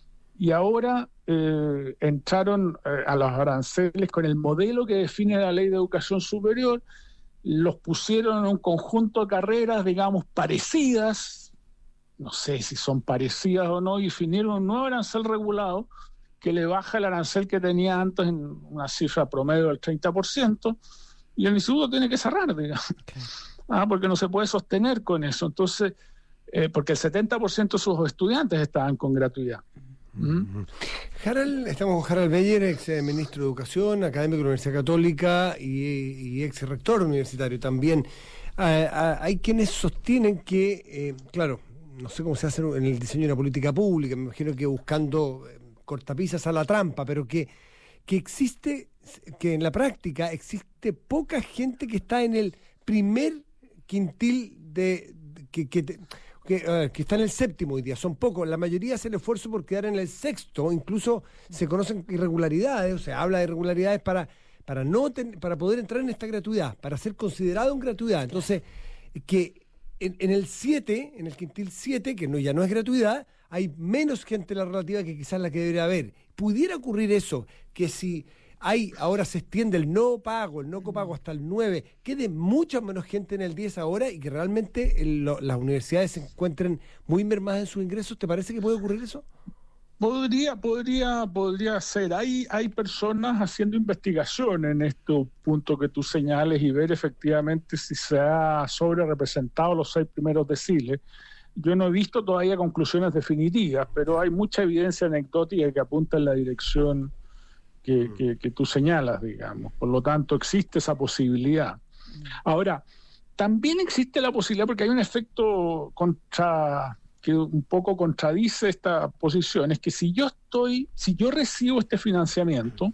Speaker 5: y ahora eh, entraron eh, a los aranceles con el modelo que define la Ley de Educación Superior, los pusieron en un conjunto de carreras, digamos, parecidas, no sé si son parecidas o no, y definieron un nuevo arancel regulado que le baja el arancel que tenía antes en una cifra promedio del treinta por ciento, y el instituto tiene que cerrar, digamos, okay. ah, porque no se puede sostener con eso. Entonces, eh, porque el setenta por ciento de sus estudiantes estaban con gratuidad.
Speaker 2: ¿Mm? Harald, estamos con Harald Beyer, ex ministro de Educación, académico de la Universidad Católica y, y ex rector universitario también. Ah, ah, hay quienes sostienen que, eh, claro, no sé cómo se hace en el diseño de una política pública, me imagino que buscando eh, cortapisas a la trampa, pero que, que existe, que en la práctica existe poca gente que está en el primer quintil de, de que, que te, Que, uh, que está en el séptimo hoy día, son pocos, la mayoría hace el esfuerzo por quedar en el sexto, incluso se conocen irregularidades, o sea, habla de irregularidades para, para, no ten, para poder entrar en esta gratuidad, para ser considerado en gratuidad. Entonces, que en, en el siete, en el quintil siete, que no, ya no es gratuidad, hay menos gente en la relativa que quizás la que debería haber. Pudiera ocurrir eso, que si hay, ahora se extiende el no pago, el no copago hasta el nueve, quede mucha menos gente en el diez ahora y que realmente el, lo, las universidades se encuentren muy mermadas en sus ingresos. ¿Te parece que puede ocurrir eso?
Speaker 5: Podría, podría, podría ser. Hay, hay personas haciendo investigación en estos puntos que tú señales y ver efectivamente si se ha sobre representado los seis primeros deciles. Yo no he visto todavía conclusiones definitivas, pero hay mucha evidencia anecdótica que apunta en la dirección Que, que, que tú señalas, digamos. Por lo tanto, existe esa posibilidad. Ahora, también existe la posibilidad, porque hay un efecto contra, que un poco contradice esta posición, es que si yo estoy, si yo recibo este financiamiento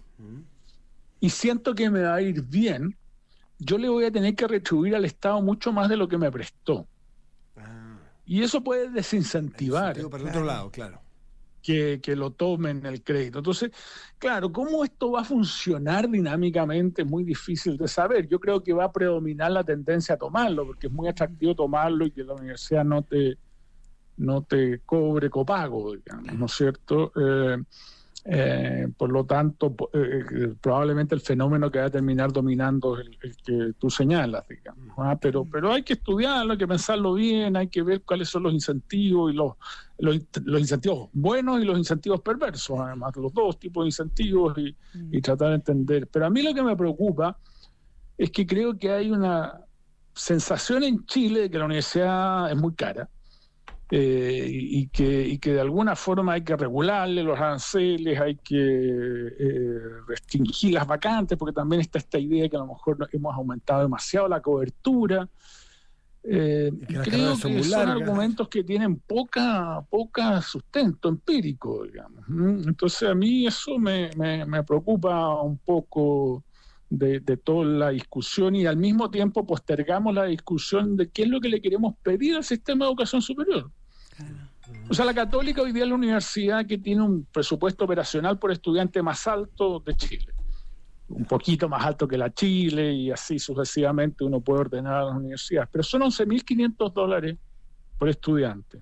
Speaker 5: y siento que me va a ir bien, yo le voy a tener que retribuir al Estado mucho más de lo que me prestó. Y eso puede desincentivar.
Speaker 2: Para el otro lado, claro.
Speaker 5: Que, que lo tomen el crédito. Entonces, claro, ¿cómo esto va a funcionar dinámicamente? Es muy difícil de saber. Yo creo que va a predominar la tendencia a tomarlo, porque es muy atractivo tomarlo y que la universidad no te, no te cobre copago, digamos, ¿no es cierto? Eh, eh, por lo tanto, eh, probablemente el fenómeno que va a terminar dominando es el, el que tú señalas, digamos. ¿Ah? Pero, pero hay que estudiarlo, hay que pensarlo bien, hay que ver cuáles son los incentivos y los Los, los incentivos buenos y los incentivos perversos, además, los dos tipos de incentivos y, mm. y tratar de entender. Pero a mí lo que me preocupa es que creo que hay una sensación en Chile de que la universidad es muy cara eh, y, y, que, y que de alguna forma hay que regularle los aranceles, hay que eh, restringir las vacantes, porque también está esta idea de que a lo mejor hemos aumentado demasiado la cobertura. Eh, que creo que son largas. Argumentos que tienen poca poca sustento empírico, digamos. Entonces a mí eso me, me, me preocupa un poco de, de toda la discusión, y al mismo tiempo postergamos la discusión de qué es lo que le queremos pedir al sistema de educación superior. O sea, la Católica hoy día es la universidad que tiene un presupuesto operacional por estudiante más alto de Chile, un poquito más alto que la Chile, y así sucesivamente uno puede ordenar a las universidades, pero son once mil quinientos dólares por estudiante.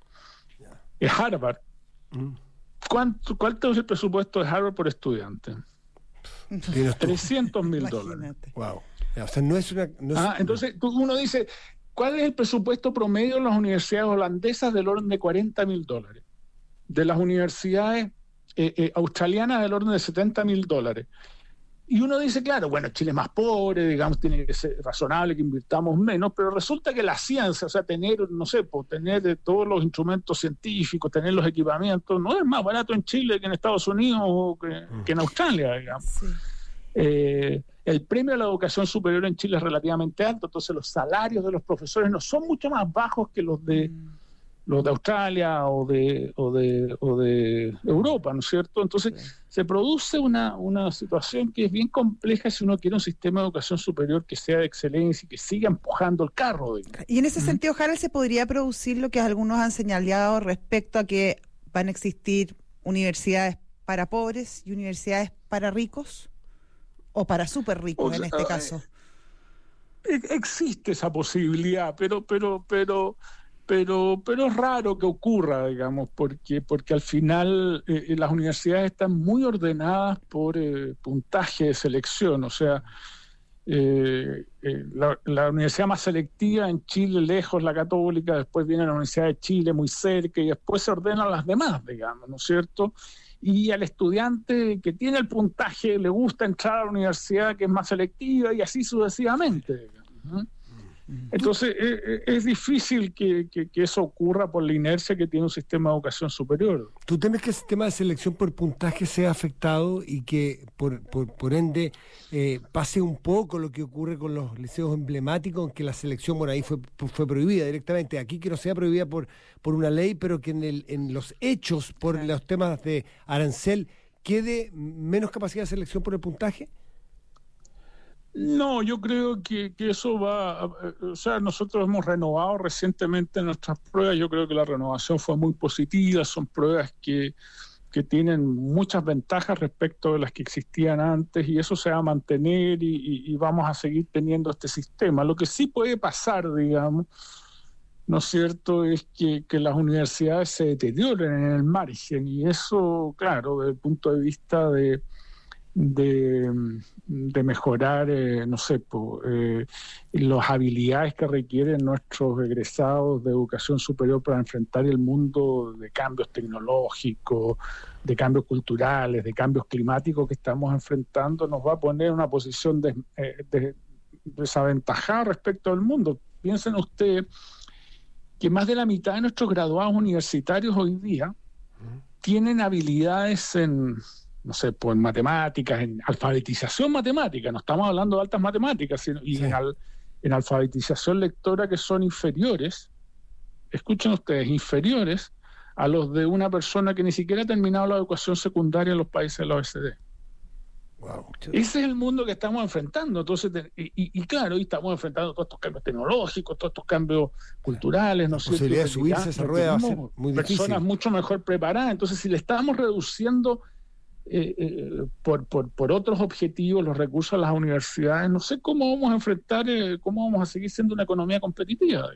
Speaker 5: Es Harvard. ¿Cuánto, ¿Cuánto es el presupuesto de Harvard por estudiante? trescientos mil dólares.
Speaker 2: Wow. O sea, no es una... No es...
Speaker 5: Ah, entonces uno dice, ¿cuál es el presupuesto promedio de las universidades holandesas? Del orden de cuarenta mil dólares. De las universidades eh, eh, australianas del orden de setenta mil dólares. Y uno dice, claro, bueno, Chile es más pobre, digamos, tiene que ser razonable que invirtamos menos, pero resulta que la ciencia, o sea, tener, no sé, pues, tener de todos los instrumentos científicos, tener los equipamientos, no es más barato en Chile que en Estados Unidos o que, que en Australia, digamos. Sí. Eh, el premio a la educación superior en Chile es relativamente alto, entonces los salarios de los profesores no son mucho más bajos que los de los de Australia o de, o de, o de Europa, ¿no es cierto? Entonces sí. se produce una, una situación que es bien compleja si uno quiere un sistema de educación superior que sea de excelencia y que siga empujando el carro. Digamos.
Speaker 3: Y en ese
Speaker 5: ¿Mm?
Speaker 3: sentido, Harold, ¿se podría producir lo que algunos han señalado respecto a que van a existir universidades para pobres y universidades para ricos? ¿O para súper ricos, o sea, en este caso?
Speaker 5: Eh, existe esa posibilidad, pero, pero, pero... Pero, pero es raro que ocurra, digamos, porque, porque al final eh, las universidades están muy ordenadas por eh, puntaje de selección. O sea, eh, eh, la, la universidad más selectiva en Chile, lejos, la Católica, después viene la Universidad de Chile, muy cerca, y después se ordenan las demás, digamos, ¿no es cierto? Y al estudiante que tiene el puntaje le gusta entrar a la universidad que es más selectiva y así sucesivamente, digamos, ¿no? Entonces es, es difícil que, que, que eso ocurra por la inercia que tiene un sistema de educación superior.
Speaker 2: ¿Tú temes que el sistema de selección por puntaje sea afectado y que por, por, por ende eh, pase un poco lo que ocurre con los liceos emblemáticos, en que la selección, bueno, ahí fue, fue prohibida directamente, aquí que no sea prohibida por, por una ley, pero que en, el, en los hechos, por los temas de arancel, quede menos capacidad de selección por el puntaje?
Speaker 5: No, yo creo que, que eso va, a, o sea, nosotros hemos renovado recientemente nuestras pruebas, yo creo que la renovación fue muy positiva, son pruebas que, que tienen muchas ventajas respecto de las que existían antes y eso se va a mantener y, y, y vamos a seguir teniendo este sistema. Lo que sí puede pasar, digamos, ¿no es cierto?, es que, que las universidades se deterioren en el margen y eso, claro, desde el punto de vista de... De, de mejorar, eh, no sé, po, eh, las habilidades que requieren nuestros egresados de educación superior para enfrentar el mundo de cambios tecnológicos, de cambios culturales, de cambios climáticos que estamos enfrentando, nos va a poner en una posición de, eh, de, desaventajada respecto al mundo. Piensen ustedes que más de la mitad de nuestros graduados universitarios hoy día uh-huh. tienen habilidades en... no sé, pues en matemáticas, en alfabetización matemática, no estamos hablando de altas matemáticas, sino, y sí. en, al, en alfabetización lectora que son inferiores, escuchen ustedes, inferiores a los de una persona que ni siquiera ha terminado la educación secundaria en los países de la O E C D. Wow. Ese es el mundo que estamos enfrentando. Entonces, y, y, y claro, y estamos enfrentando todos estos cambios tecnológicos, todos estos cambios culturales, ¿no? La
Speaker 2: posibilidad de subirse a esa rueda va a ser muy difícil.
Speaker 5: Personas mucho mejor preparadas. Entonces, si le estamos reduciendo Eh, eh, por, por, por otros objetivos los recursos a las universidades, no sé cómo vamos a enfrentar, eh, cómo vamos a seguir siendo una economía competitiva.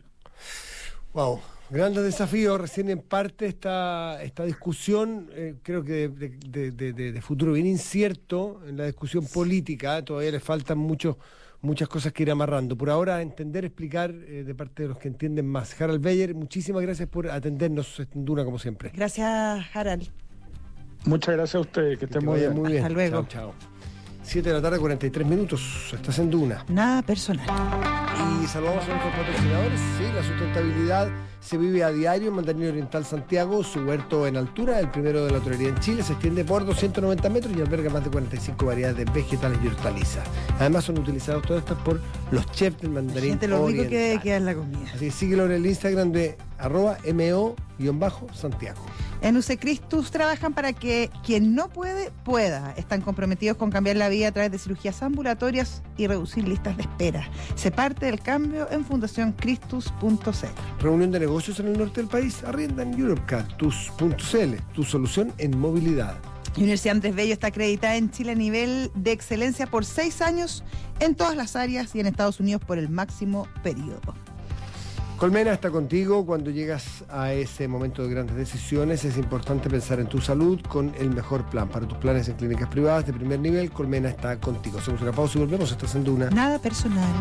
Speaker 2: Wow, grandes desafíos, recién en parte esta, esta discusión, eh, creo que de, de, de, de, de futuro bien incierto en la discusión política, todavía le faltan muchos muchas cosas que ir amarrando. Por ahora, entender, explicar eh, de parte de los que entienden más. Harald Beyer, muchísimas gracias por atendernos en Duna, como siempre.
Speaker 3: Gracias, Harald.
Speaker 5: Muchas gracias a ustedes, que, que estén muy bien.
Speaker 2: muy bien.
Speaker 3: Hasta luego.
Speaker 2: Chao, chao. siete de la tarde, cuarenta y tres minutos. Estás en Duna.
Speaker 3: Nada personal.
Speaker 2: Y saludamos a nuestros patrocinadores. Sí, la sustentabilidad se vive a diario en Mandarino Oriental Santiago. Su huerto en altura, el primero de la hotelería en Chile, se extiende por doscientos noventa metros y alberga más de cuarenta y cinco variedades de vegetales y hortalizas. Además, son utilizados todos estos por los chefs del Mandarín
Speaker 3: Gente, lo
Speaker 2: Oriental.
Speaker 3: rico que queda en la comida.
Speaker 2: Así que síguelo en el Instagram de arroba mo-santiago.
Speaker 3: En U C Cristus trabajan para que quien no puede, pueda. Están comprometidos con cambiar la vida a través de cirugías ambulatorias y reducir listas de espera. Se parte del cambio en fundación cristus punto c l.
Speaker 2: Reunión de negocios en el norte del país. Arrienda en Europcar.tus punto c l. Tu solución en movilidad.
Speaker 3: Universidad Andrés Bello está acreditada en Chile a nivel de excelencia por seis años en todas las áreas y en Estados Unidos por el máximo periodo.
Speaker 2: Colmena está contigo cuando llegas a ese momento de grandes decisiones. Es importante pensar en tu salud con el mejor plan. Para tus planes en clínicas privadas de primer nivel, Colmena está contigo. Hacemos una pausa y volvemos. Estás en Duna.
Speaker 3: Nada personal.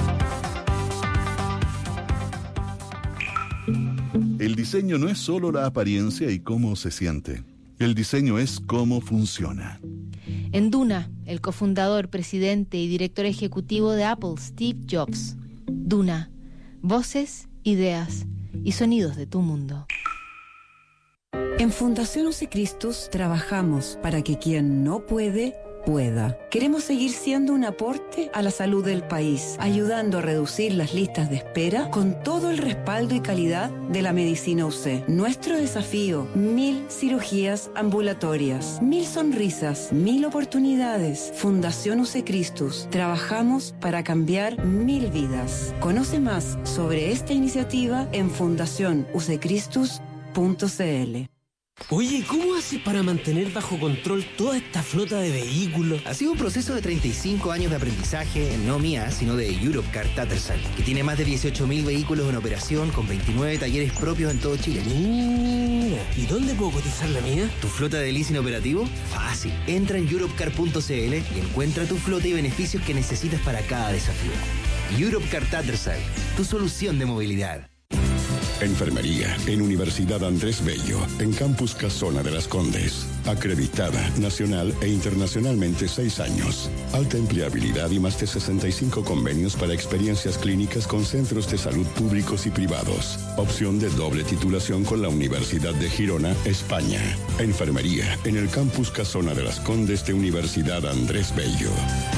Speaker 1: El diseño no es solo la apariencia y cómo se siente. El diseño es cómo funciona.
Speaker 6: En Duna, el cofundador, presidente y director ejecutivo de Apple, Steve Jobs. Duna, voces, ideas y sonidos de tu mundo.
Speaker 7: En Fundación U C Cristus trabajamos para que quien no puede, pueda. Queremos seguir siendo un aporte a la salud del país, ayudando a reducir las listas de espera con todo el respaldo y calidad de la medicina U C. Nuestro desafío, mil cirugías ambulatorias, mil sonrisas, mil oportunidades. Fundación U C Christus. Trabajamos para cambiar mil vidas. Conoce más sobre esta iniciativa en fundación u c christus punto c l.
Speaker 8: Oye, ¿cómo haces para mantener bajo control toda esta flota de vehículos?
Speaker 9: Ha sido un proceso de treinta y cinco años de aprendizaje, no mía, sino de Europcar Tattersall, que tiene más de dieciocho mil vehículos en operación con veintinueve talleres propios en todo Chile.
Speaker 8: Mira, ¿y dónde puedo cotizar la mía?
Speaker 9: ¿Tu flota de leasing operativo? Fácil. Entra en europcar punto c l y encuentra tu flota y beneficios que necesitas para cada desafío. Europcar Tattersall, tu solución de movilidad.
Speaker 10: Enfermería en Universidad Andrés Bello, en Campus Casona de las Condes. Acreditada nacional e internacionalmente seis años. Alta empleabilidad y más de sesenta y cinco convenios para experiencias clínicas con centros de salud públicos y privados. Opción de doble titulación con la Universidad de Girona, España. Enfermería en el Campus Casona de las Condes de Universidad Andrés Bello.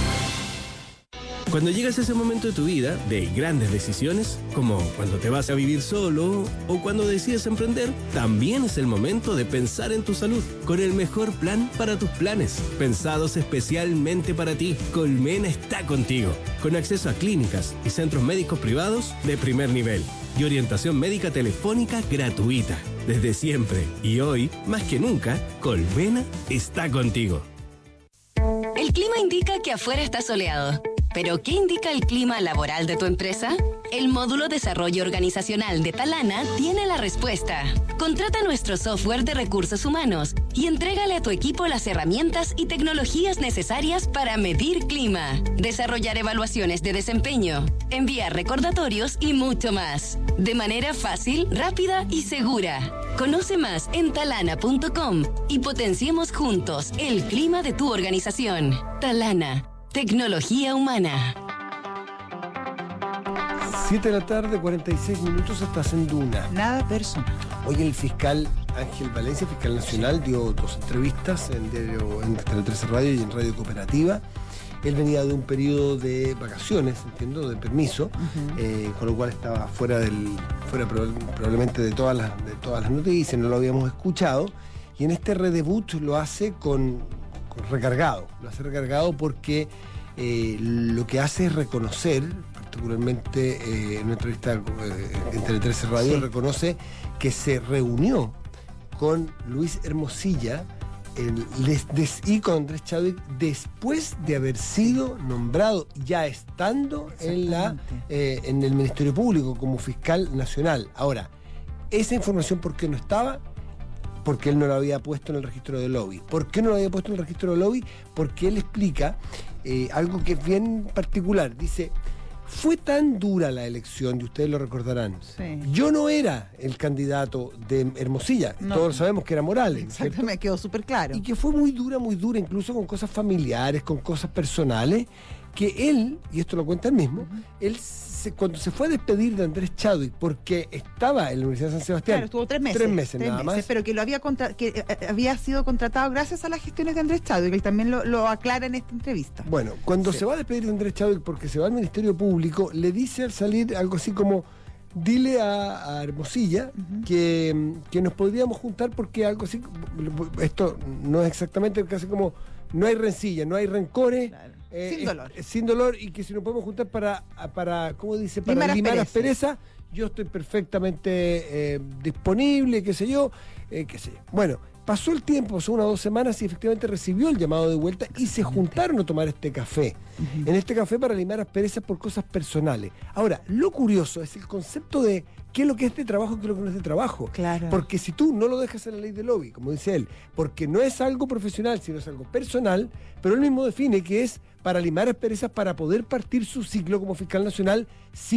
Speaker 8: Cuando llegas a ese momento de tu vida, de grandes decisiones, como cuando te vas a vivir solo o cuando decides emprender, también es el momento de pensar en tu salud, con el mejor plan para tus planes, pensados especialmente para ti. Colmena está contigo, con acceso a clínicas y centros médicos privados de primer nivel y orientación médica telefónica gratuita, desde siempre. Y hoy, más que nunca, Colmena está contigo.
Speaker 11: El clima indica que afuera está soleado. ¿Pero qué indica el clima laboral de tu empresa? El módulo Desarrollo Organizacional de Talana tiene la respuesta. Contrata nuestro software de recursos humanos y entrégale a tu equipo las herramientas y tecnologías necesarias para medir clima, desarrollar evaluaciones de desempeño, enviar recordatorios y mucho más. De manera fácil, rápida y segura. Conoce más en talana punto com y potenciemos juntos el clima de tu organización. Talana. Tecnología humana.
Speaker 2: siete de la tarde, cuarenta y seis minutos, estás en Duna.
Speaker 3: Nada personal.
Speaker 2: Hoy el fiscal Ángel Valencia, fiscal nacional, dio dos entrevistas en, diario, en Canal trece Radio y en Radio Cooperativa. Él venía de un periodo de vacaciones, entiendo, de permiso, uh-huh. eh, con lo cual estaba fuera del, fuera probablemente de todas las, de todas las noticias, no lo habíamos escuchado. Y en este redebut lo hace con, con recargado, lo hace recargado porque eh, lo que hace es reconocer, particularmente eh, en una entrevista eh, en Canal trece Radio, sí. reconoce que se reunió con Luis Hermosilla el, les, des, y con Andrés Chadwick después de haber sido nombrado, ya estando en, la, eh, en el Ministerio Público como fiscal nacional. Ahora, esa información, ¿por qué no estaba? Porque él no la había puesto en el registro de lobby. ¿Por qué no la había puesto en el registro de lobby? Porque él explica eh, algo que es bien particular. Dice, fue tan dura la elección, y ustedes lo recordarán. Sí. Yo no era el candidato de Hermosilla, no. Todos sabemos que era Morales.
Speaker 3: Exacto, me quedó súper claro.
Speaker 2: Y que fue muy dura, muy dura, incluso con cosas familiares, con cosas personales, que él, y esto lo cuenta él mismo, uh-huh. él se, cuando se fue a despedir de Andrés Chadwick, porque estaba en la Universidad de San Sebastián.
Speaker 3: Claro, estuvo tres meses.
Speaker 2: Tres meses
Speaker 3: tres
Speaker 2: nada
Speaker 3: meses,
Speaker 2: más.
Speaker 3: Pero que lo había contra, que eh, había sido contratado gracias a las gestiones de Andrés Chadwick, él también lo, lo aclara en esta entrevista.
Speaker 2: Bueno, cuando
Speaker 3: sí.
Speaker 2: se va a despedir de Andrés Chadwick porque se va al Ministerio Público, le dice al salir algo así como, dile a, a Hermosilla uh-huh. que, que nos podríamos juntar porque algo así, esto no es exactamente casi como, no hay rencilla, no hay rencores. Claro. Eh,
Speaker 3: sin dolor.
Speaker 2: Eh, sin dolor, y que si nos podemos juntar para, para ¿cómo dice? Para limar, limar las perezas, yo estoy perfectamente eh, disponible, qué sé yo, eh, qué sé yo. Bueno, pasó el tiempo, pasó unas dos semanas y efectivamente recibió el llamado de vuelta y se juntaron a tomar este café. Uh-huh. En este café para limar las perezas por cosas personales. Ahora, lo curioso es el concepto de qué es lo que es este trabajo y qué es lo que no es este trabajo.
Speaker 3: Claro.
Speaker 2: Porque si tú no lo dejas en la ley de lobby, como dice él, porque no es algo profesional, sino es algo personal, pero él mismo define que es para limar asperezas para poder partir su ciclo como fiscal nacional sin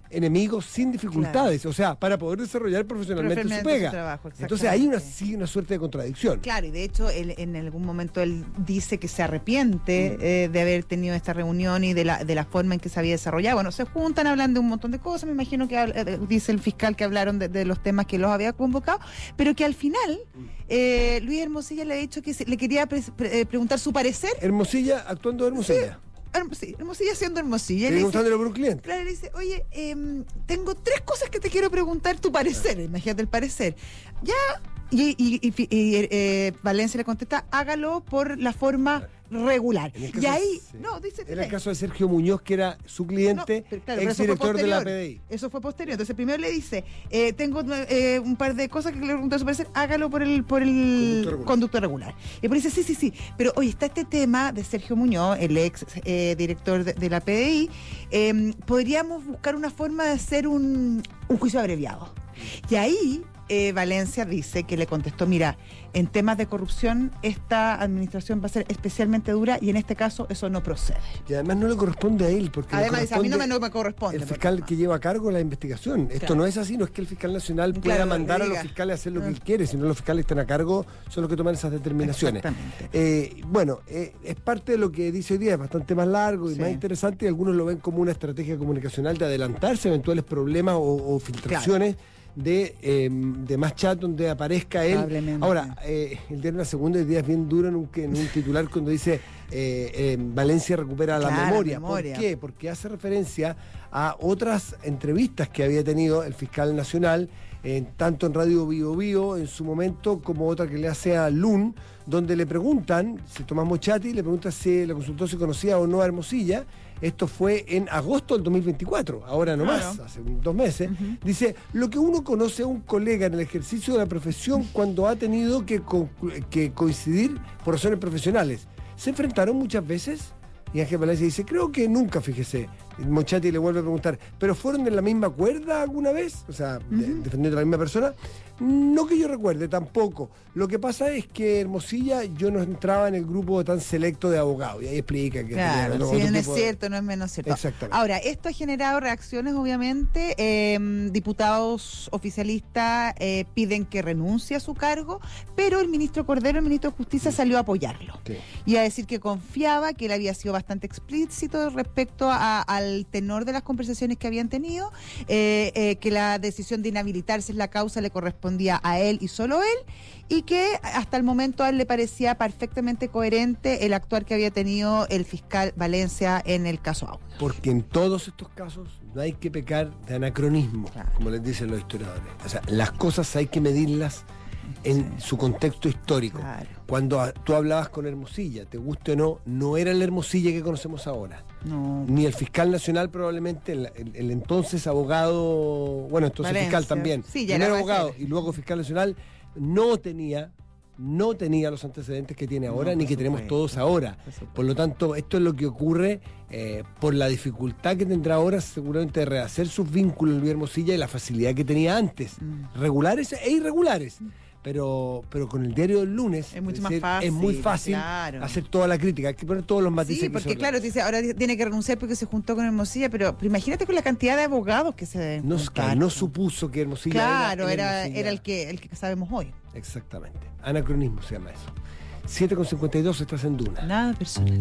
Speaker 2: enemigos sin dificultades, claro. O sea, para poder desarrollar profesionalmente, profesionalmente su pega. Su trabajo, entonces hay una, sí, una suerte de contradicción.
Speaker 3: Claro, y de hecho él, en algún momento él dice que se arrepiente mm. eh, de haber tenido esta reunión y de la, de la forma en que se había desarrollado. Bueno, se juntan, hablan de un montón de cosas, me imagino que eh, dice el fiscal que hablaron de, de los temas que los había convocado, pero que al final eh, Luis Hermosilla le ha dicho que se, le quería pre, pre, preguntar su parecer.
Speaker 2: Hermosilla actuando de Hermosilla.
Speaker 3: Sí. Sí, Hermosilla siendo Hermosilla.
Speaker 2: Preguntándole por un cliente.
Speaker 3: Claro, le dice, oye, eh, tengo tres cosas que te quiero preguntar tu parecer. Claro. Imagínate el parecer. Ya, y, y, y, y eh, Valencia le contesta, hágalo por la forma claro. regular. Y ahí,
Speaker 2: sí.
Speaker 3: no, dice...
Speaker 2: Era el caso de Sergio Muñoz, que era su cliente, no, claro, exdirector de la P D I.
Speaker 3: Eso fue posterior. Entonces primero le dice, eh, tengo eh, un par de cosas que le pregunto a su parecer, hágalo por el por el conducto regular. Conducto regular. Y después dice, sí, sí, sí, pero oye, está este tema de Sergio Muñoz, el ex eh, director de, de la P D I, eh, podríamos buscar una forma de hacer un, un juicio abreviado. Y ahí... Eh, Valencia dice que le contestó, mira, en temas de corrupción esta administración va a ser especialmente dura y en este caso eso no procede.
Speaker 2: Y además no le corresponde a él, porque
Speaker 3: además dice, a mí no me, no me corresponde.
Speaker 2: El fiscal que lleva a cargo la investigación. Esto claro. no es así, no es que el fiscal nacional pueda claro, mandar a los fiscales a hacer lo que él quiere, sino los fiscales que están a cargo son los que toman esas determinaciones. Eh, bueno, eh, es parte de lo que dice hoy día, es bastante más largo y sí. más interesante, y algunos lo ven como una estrategia comunicacional de adelantarse a eventuales problemas o, o filtraciones. Claro. De, eh, de más chat donde aparezca él. Ahora, eh, el diario La Segunda hoy día es bien duro en un, en un titular cuando dice eh, eh, Valencia recupera la claro, memoria. memoria. ¿Por qué? Porque hace referencia a otras entrevistas que había tenido el fiscal nacional, eh, tanto en Radio Bio Bio en su momento, como otra que le hace a Lun, donde le preguntan, si Tomás Mochati le pregunta si le consultó si conocía o no a Hermosilla. Esto fue en agosto del dos mil veinticuatro, ahora no claro. más, hace dos meses. Uh-huh. Dice, lo que uno conoce a un colega en el ejercicio de la profesión cuando ha tenido que, co- que coincidir por razones profesionales. ¿Se enfrentaron muchas veces? Y Ángel Valencia dice, creo que nunca, fíjese. Mochati le vuelve a preguntar, ¿pero fueron en la misma cuerda alguna vez? O sea, uh-huh. de, defendiendo a la misma persona. No que yo recuerde, tampoco. Lo que pasa es que Hermosilla yo no entraba en el grupo tan selecto de abogados. Y ahí explica que...
Speaker 3: Claro,
Speaker 2: tenía,
Speaker 3: no, si no es cierto, de... no es menos cierto.
Speaker 2: Exactamente.
Speaker 3: Ahora, esto ha generado reacciones, obviamente. Eh, diputados oficialistas eh, piden que renuncie a su cargo, pero el ministro Cordero, el ministro de Justicia, sí. salió a apoyarlo. Sí. Y a decir que confiaba, que él había sido bastante explícito respecto a, al tenor de las conversaciones que habían tenido, eh, eh, que la decisión de inhabilitarse en la causa le correspondía a él y solo él, y que hasta el momento a él le parecía perfectamente coherente el actuar que había tenido el fiscal Valencia en el caso Audio.
Speaker 2: Porque en todos estos casos no hay que pecar de anacronismo, claro. como les dicen los historiadores. O sea, las cosas hay que medirlas en sí. su contexto histórico. Claro. Cuando a, tú hablabas con Hermosilla, te guste o no, no era el Hermosilla que conocemos ahora.
Speaker 3: No.
Speaker 2: Ni el fiscal nacional probablemente, el, el, el entonces abogado, bueno, entonces Valencia. Fiscal también,
Speaker 3: sí, ya
Speaker 2: primero abogado y luego fiscal nacional, no tenía, no tenía los antecedentes que tiene ahora, no, ni que tenemos todos ahora. Por, por lo tanto, esto es lo que ocurre eh, por la dificultad que tendrá ahora seguramente de rehacer sus vínculos Luis Hermosilla y la facilidad que tenía antes, mm. regulares e irregulares. Mm. Pero, pero con el diario del lunes
Speaker 3: es mucho más fácil,
Speaker 2: es muy fácil claro. hacer toda la crítica, hay que poner todos los matices.
Speaker 3: Sí, porque claro, dice, ahora tiene que renunciar porque se juntó con Hermosilla, pero, pero imagínate con la cantidad de abogados que se
Speaker 2: no, no supuso que Hermosilla
Speaker 3: claro, era,
Speaker 2: era,
Speaker 3: era el que el que sabemos hoy.
Speaker 2: Exactamente, anacronismo se llama eso. siete con cincuenta y dos, estás en Duna.
Speaker 3: Nada personal.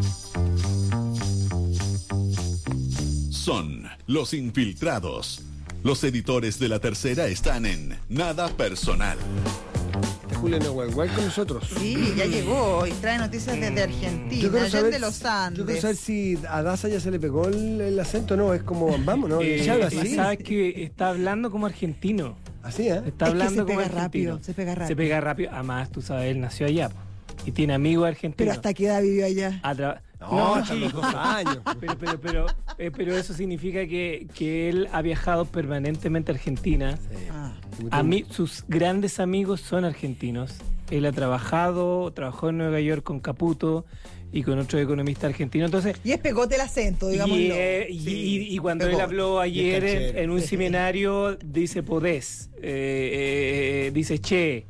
Speaker 1: Son los infiltrados. Los editores de La Tercera están en Nada Personal.
Speaker 2: Julio Nahuelhuel con nosotros.
Speaker 3: Sí, ya llegó y trae noticias desde Argentina, desde los Andes.
Speaker 2: Yo quiero saber si a Daza ya se le pegó el, el acento, no, es como, vamos, ¿no?
Speaker 12: Eh,
Speaker 2: ya habla así.
Speaker 12: Sabes que está hablando como argentino.
Speaker 2: Así, ¿eh?
Speaker 12: Está
Speaker 3: es
Speaker 12: hablando
Speaker 3: que se
Speaker 12: como
Speaker 3: pega
Speaker 12: argentino.
Speaker 3: rápido, se pega rápido.
Speaker 12: Se pega rápido, además tú sabes, él nació allá y tiene amigos argentinos.
Speaker 3: Pero ¿hasta qué edad vivió allá?
Speaker 12: A tra-
Speaker 2: No,
Speaker 12: no
Speaker 2: hasta los dos años.
Speaker 12: Pero, pero, pero, eh, pero eso significa que, que él ha viajado permanentemente a Argentina. Sí.
Speaker 3: Ah.
Speaker 12: A mí, sus grandes amigos son argentinos. Él ha trabajado, trabajó en Nueva York con Caputo y con otro economista argentino. Entonces,
Speaker 3: y es pegote el acento, digámoslo.
Speaker 12: Y, eh, y, sí, y, y cuando pegote. Él habló ayer en, en un seminario, dice podés, eh, eh, dice che.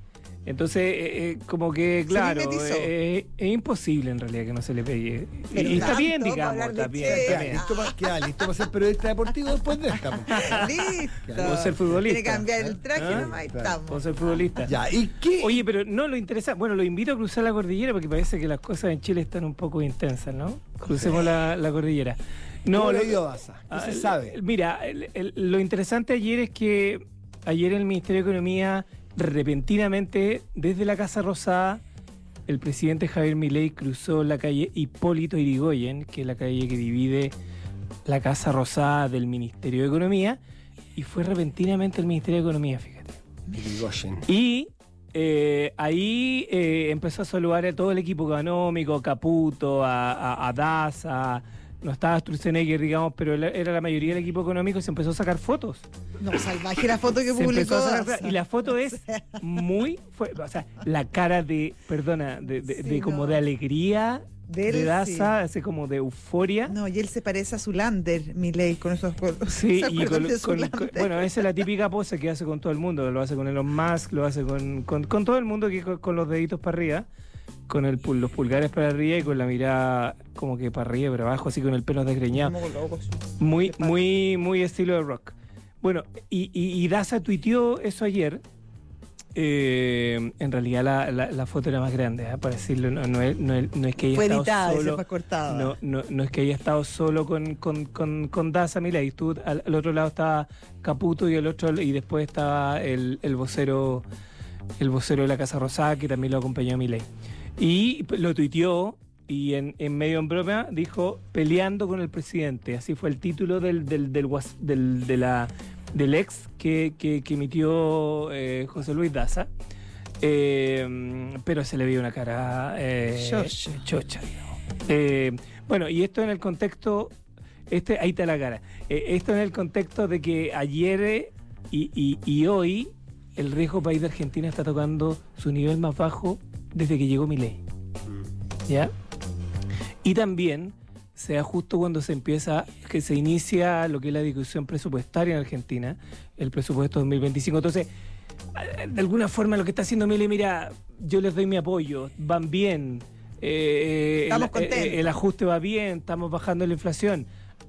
Speaker 12: Entonces, eh, eh, como que, claro, eh, eh, es imposible en realidad que no se le pegue.
Speaker 2: Pero
Speaker 12: y está
Speaker 2: tanto
Speaker 12: bien,
Speaker 2: para
Speaker 12: digamos,
Speaker 2: hablar de
Speaker 12: está bien.
Speaker 2: Chile.
Speaker 12: Está bien.
Speaker 2: Listo para, queda listo para ser periodista deportivo después de esta.
Speaker 3: Listo.
Speaker 12: O ser futbolista.
Speaker 3: Tiene que cambiar el traje,
Speaker 12: ¿Ah?
Speaker 3: nomás y estamos.
Speaker 12: O ser futbolista.
Speaker 2: Ya, ¿y qué?
Speaker 12: Oye, pero no lo interesa. Bueno, lo invito a cruzar la cordillera porque parece que las cosas en Chile están un poco intensas, ¿no? Crucemos la, la cordillera. No,
Speaker 2: ¿Cómo
Speaker 12: lo
Speaker 2: le dio Daza? ¿Qué se sabe?
Speaker 12: Mira, el, el, lo interesante ayer es que ayer el Ministerio de Economía, repentinamente, desde la Casa Rosada, el presidente Javier Milei cruzó la calle Hipólito Yrigoyen, que es la calle que divide la Casa Rosada del Ministerio de Economía, y fue repentinamente el Ministerio de Economía, fíjate.
Speaker 2: Yrigoyen.
Speaker 12: Y eh, ahí eh, empezó a saludar a todo el equipo económico, a Caputo, a, a, a Daza, no estaba Sturzenegger, digamos, pero era la mayoría del equipo económico, y se empezó a sacar fotos.
Speaker 3: No, salvaje la foto que
Speaker 12: Se
Speaker 3: publicó.
Speaker 12: empezó a sacar-
Speaker 3: Daza.
Speaker 12: y la foto es muy fue, o sea, la cara de, perdona, de, de,
Speaker 3: Sí,
Speaker 12: de como
Speaker 3: no.
Speaker 12: de alegría
Speaker 3: De
Speaker 12: de,
Speaker 3: él,
Speaker 12: Daza, así como de euforia.
Speaker 3: No, y él se parece a Zulander, Milei, con esos colores.
Speaker 12: Sí,
Speaker 3: ¿Se
Speaker 12: y
Speaker 3: acuerdan
Speaker 12: con,
Speaker 3: de
Speaker 12: con-
Speaker 3: Zoolander?
Speaker 12: con- bueno, esa es la típica pose que hace con todo el mundo, lo hace con Elon Musk, lo hace con, con, con todo el mundo, que con, con los deditos para arriba, con el, pul- los pulgares para arriba y con la mirada como que para arriba y para abajo, así con el pelo desgreñado.
Speaker 3: Como locos.
Speaker 12: Muy, muy, muy estilo de rock. Bueno, y, y, y Daza tuiteó eso ayer. Eh, en realidad la, la, la foto era más grande, ¿eh? Para decirlo, no, no, es, no, es, no es que haya
Speaker 3: Fue
Speaker 12: estado
Speaker 3: editada y se
Speaker 12: solo.
Speaker 3: fue cortada.
Speaker 12: No, no, no es que haya estado solo con, con, con, con Daza Milei. Tú, al, al otro lado estaba Caputo y el otro y después estaba el, el vocero el vocero de la Casa Rosada, que también lo acompañó a Milei. Y lo tuiteó y en, en medio en broma dijo peleando con el presidente. Así fue el título del, del, del, was- del, de la, del ex que, que, que emitió eh, José Luis Daza. Eh, pero se le vio una cara eh,
Speaker 3: Chocha.
Speaker 12: chocha, digamos. Eh, bueno, y esto en el contexto, este, ahí está la cara. Eh, esto en el contexto de que ayer eh, y, y, y hoy el riesgo país de Argentina está tocando su nivel más bajo desde que llegó Milei. ¿Ya? Y también se da justo cuando se empieza, que se inicia lo que es la discusión presupuestaria en Argentina, el presupuesto dos mil veinticinco. Entonces, de alguna forma lo que está haciendo Milei, mira, yo les doy mi apoyo, van bien, eh,
Speaker 3: Estamos
Speaker 12: el,
Speaker 3: contentos.
Speaker 12: eh, el ajuste va bien, estamos bajando la inflación.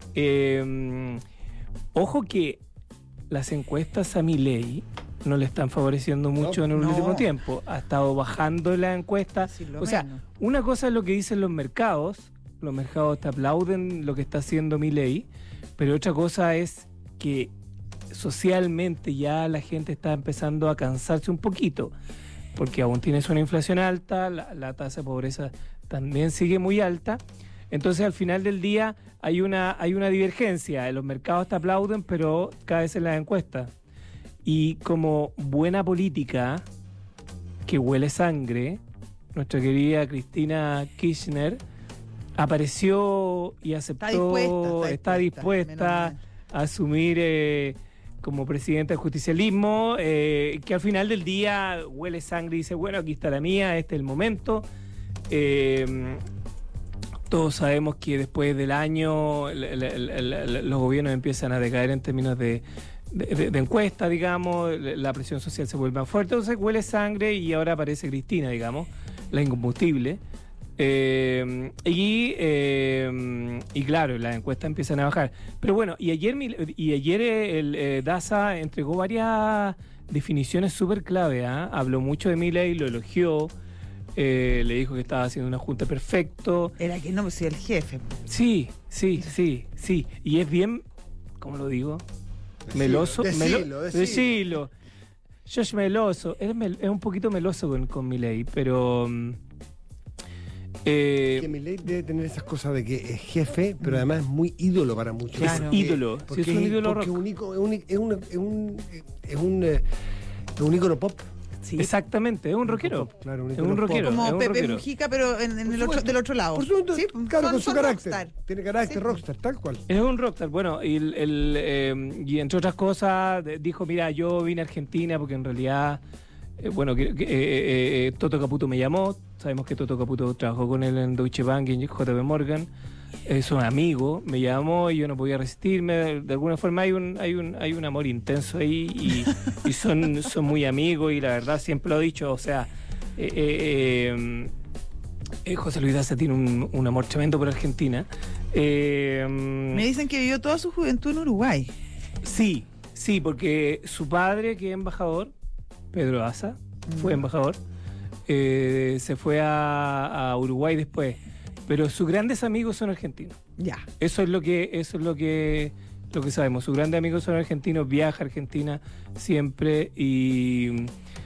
Speaker 12: Eh, ojo que las encuestas a Milei no le están favoreciendo mucho
Speaker 2: No,
Speaker 12: en el
Speaker 3: no.
Speaker 12: último tiempo. Ha estado bajando la encuesta.
Speaker 3: Sí, lo
Speaker 12: O sea,
Speaker 3: menos.
Speaker 12: una cosa es lo que dicen los mercados, los mercados te aplauden lo que está haciendo Milei, pero otra cosa es que socialmente ya la gente está empezando a cansarse un poquito, porque aún tienes una inflación alta, la, la tasa de pobreza también sigue muy alta. Entonces al final del día hay una, hay una divergencia, los mercados te aplauden, pero cada vez en las encuestas. Y como buena política que huele sangre, nuestra querida Cristina Kirchner apareció y aceptó,
Speaker 3: dispuesta, está
Speaker 12: está
Speaker 3: dispuesta,
Speaker 12: dispuesta
Speaker 3: menos
Speaker 12: a asumir eh, como presidenta del justicialismo, eh, que al final del día huele sangre y dice, bueno, aquí está la mía, este es el momento. Eh, todos sabemos que después del año el- el- el- el- los gobiernos empiezan a decaer en términos de, de, de- de encuesta, digamos, la presión social se vuelve más fuerte, entonces huele sangre y ahora aparece Cristina, digamos, la incombustible. Eh, y, eh, y claro, las encuestas empiezan a bajar. Pero bueno, y ayer, Mil- y ayer el, eh, Daza entregó varias definiciones súper clave. ¿ah? Habló mucho de Milei, lo elogió, eh, le dijo que estaba haciendo una junta perfecto.
Speaker 3: Era que no, pues, soy el jefe.
Speaker 12: Sí, sí, sí, sí. Y es bien, ¿cómo lo digo? Meloso.
Speaker 2: decilo,
Speaker 12: melo-
Speaker 2: decilo.
Speaker 12: decilo. Josh meloso. Es, mel- es un poquito meloso con, con Milei, pero... mm, eh,
Speaker 2: Que Milei debe tener esas cosas de que es jefe, pero además es muy ídolo para muchos.
Speaker 12: Es
Speaker 2: Porque-
Speaker 12: ídolo, sí,
Speaker 2: porque
Speaker 12: es un ídolo
Speaker 2: porque
Speaker 12: rock.
Speaker 2: un ico- es un, es un, es un, es un, eh, es un ícono pop.
Speaker 3: Sí.
Speaker 12: Exactamente, es un rockero.
Speaker 2: Pop, claro, un
Speaker 12: Es
Speaker 2: ícono
Speaker 12: un
Speaker 2: pop.
Speaker 12: rockero.
Speaker 3: Como
Speaker 12: es un
Speaker 3: Pepe
Speaker 12: rockero.
Speaker 3: Mujica, pero en, en
Speaker 2: Por
Speaker 3: el otro,
Speaker 2: supuesto.
Speaker 3: del otro lado.
Speaker 2: Por supuesto,
Speaker 3: Sí,
Speaker 2: claro,
Speaker 3: son-
Speaker 2: con su
Speaker 3: son
Speaker 2: carácter.
Speaker 3: rockstar.
Speaker 2: Tiene carácter
Speaker 3: Sí.
Speaker 2: rockstar, tal cual.
Speaker 12: Es un rockstar, bueno, y, el, el, eh, y entre otras cosas de- dijo, mira, yo vine a Argentina porque en realidad, eh, bueno, que, que, eh, eh, Toto Caputo me llamó, sabemos que Toto Caputo trabajó con él en Deutsche Bank y en J P Morgan, es un amigo, me llamó y yo no podía resistirme. De, de alguna forma hay un, hay un, hay un amor intenso ahí y, y son, son muy amigos y la verdad siempre lo he dicho, o sea, eh, eh, eh, José Luis Daza tiene un, un amor tremendo por Argentina. Eh,
Speaker 3: me dicen que vivió toda su juventud en Uruguay.
Speaker 12: Sí, sí, porque su padre, que es embajador, Pedro Daza, mm. fue embajador, eh, se fue a, a Uruguay después. Pero sus grandes amigos son argentinos.
Speaker 3: Ya.
Speaker 12: Eso es lo que, eso es lo que, lo que sabemos. Sus grandes amigos son argentinos, viaja a Argentina siempre y,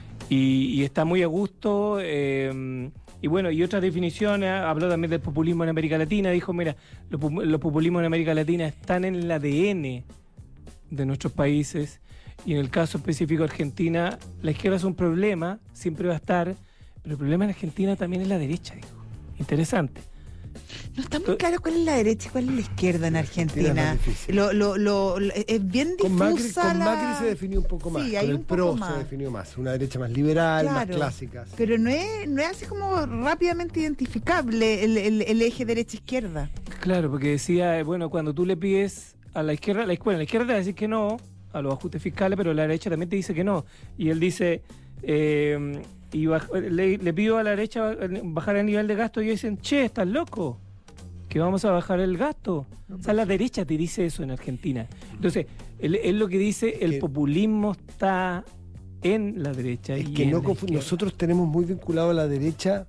Speaker 12: y, y está muy a gusto. Eh, y bueno, y otras definiciones, habló también del populismo en América Latina, dijo, mira, los, los populismos en América Latina están en el A D N de nuestros países y en el caso específico de Argentina, la izquierda es un problema, siempre va a estar, pero el problema en Argentina también es la derecha, dijo. Interesante.
Speaker 3: No está muy claro cuál es la derecha y cuál es la izquierda en Argentina. Lo, lo, lo, lo, es bien difusa.
Speaker 2: Con Macri, con
Speaker 3: la...
Speaker 2: Macri se definió un poco más.
Speaker 3: Sí,
Speaker 2: con
Speaker 3: hay
Speaker 2: el
Speaker 3: un
Speaker 2: PRO
Speaker 3: poco más.
Speaker 2: Se definió más. Una derecha más liberal,
Speaker 3: claro,
Speaker 2: más clásica. Sí.
Speaker 3: Pero no es, no es así como rápidamente identificable el, el, el eje derecha-izquierda.
Speaker 12: Claro, porque decía, bueno, cuando tú le pides a la izquierda, la izquierda, la izquierda te va a decir que no a los ajustes fiscales, pero la derecha también te dice que no. Y él dice... Eh, y baj, le, le pido a la derecha bajar el nivel de gasto y ellos dicen, che, estás loco, que vamos a bajar el gasto. O sea, la derecha te dice eso en Argentina. Entonces, él, él lo que dice, el populismo está en la derecha.
Speaker 2: Es
Speaker 12: y
Speaker 2: que
Speaker 12: en
Speaker 2: no
Speaker 12: la
Speaker 2: confu- nosotros tenemos muy vinculado a la derecha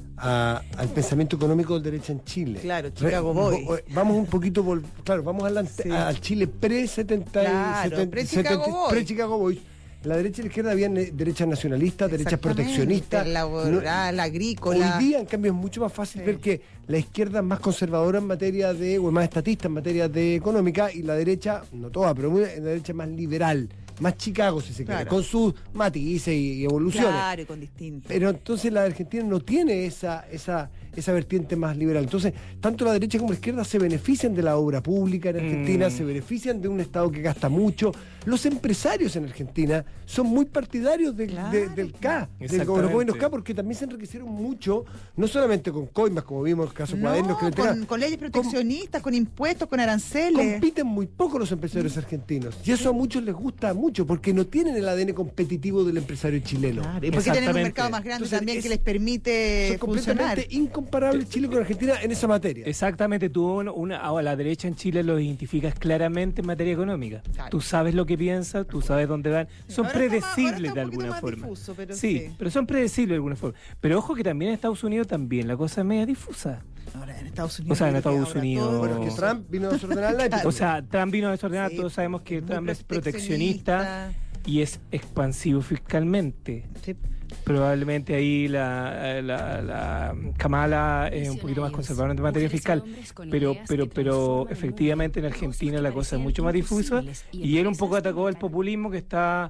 Speaker 2: a, al pensamiento económico de derecha en Chile.
Speaker 3: Claro, Chicago Boys.
Speaker 2: Vamos un poquito, vol- claro, vamos al
Speaker 3: sí.
Speaker 2: Chile pre-setenta,
Speaker 3: claro, pre-Chicago Boys.
Speaker 2: Pre-Chicago Boys. La derecha y la izquierda habían derechas nacionalistas, derechas proteccionistas.
Speaker 3: Laboral, no, agrícola.
Speaker 2: Hoy día, en cambio, es mucho más fácil sí. ver que la izquierda es más conservadora en materia de, o es más estatista en materia de económica, y la derecha, no toda, pero muy, la derecha es más liberal, más Chicago, si se quiere,
Speaker 3: claro.
Speaker 2: con sus matices y, y evoluciones.
Speaker 3: Claro, y con distintos.
Speaker 2: Pero entonces la Argentina no tiene esa, esa, esa vertiente más liberal. Entonces, tanto la derecha como la izquierda se benefician de la obra pública en Argentina, mm. se benefician de un Estado que gasta mucho. Los empresarios en Argentina son muy partidarios de, claro. de, del K, de los gobiernos K, porque también se enriquecieron mucho, no solamente con coimas, como vimos en el caso
Speaker 3: no,
Speaker 2: Cuadernos, que le
Speaker 3: con, con leyes proteccionistas, con, con impuestos, con aranceles.
Speaker 2: Compiten muy poco los empresarios mm. argentinos. Y eso a muchos les gusta mucho, porque no tienen el A D N competitivo del empresario chileno.
Speaker 3: Claro, y porque tienen un mercado más grande. Entonces, también es, que les permite
Speaker 2: son
Speaker 3: funcionar.
Speaker 2: Completamente incomparable Chile con Argentina en esa materia.
Speaker 12: Exactamente, tú una, una ahora la derecha en Chile lo identificas claramente en materia económica. Claro. Tú sabes lo que piensas, tú sabes dónde van. Son ahora predecibles más, de alguna forma. Difuso, pero sí, sí, pero son predecibles de alguna forma. Pero ojo que también en Estados Unidos también la cosa es media difusa.
Speaker 3: Ahora en Estados Unidos.
Speaker 12: O sea, en Estados Unidos.
Speaker 2: Todo, bueno, es que Trump vino a desordenar la época.
Speaker 12: O sea, Trump vino a desordenar, sí, todos sabemos que Trump es proteccionista y es expansivo fiscalmente. Sí. Probablemente ahí la, la, la Kamala es un poquito más conservadora en materia fiscal, pero pero pero efectivamente en Argentina la cosa es mucho más difusa y él un poco atacó el populismo que está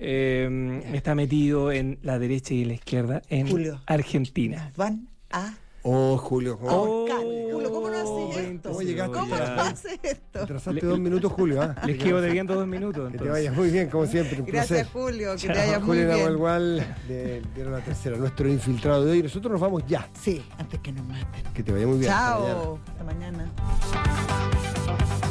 Speaker 12: eh, está metido en la derecha y en la izquierda en Julio, Argentina.
Speaker 3: Van a
Speaker 2: Oh, Julio.
Speaker 3: Oh, Julio, ¿cómo no haces esto?
Speaker 2: ¿Cómo llegaste?
Speaker 3: ¿Cómo no haces esto?
Speaker 2: Trazaste dos minutos, Julio. ¿eh?
Speaker 12: Les quedo debiendo dos minutos.
Speaker 2: Entonces. Que te vayas muy bien, como siempre. Un
Speaker 3: Gracias,
Speaker 2: placer.
Speaker 3: Julio. Que
Speaker 2: Chao.
Speaker 3: te vayas muy
Speaker 2: Julio
Speaker 3: bien.
Speaker 2: Julio igual de, dieron la tercera, nuestro infiltrado de hoy. Nosotros nos vamos ya.
Speaker 3: Sí, antes que nos maten.
Speaker 2: Que te vaya muy bien.
Speaker 3: Chao. Hasta mañana. Hasta mañana.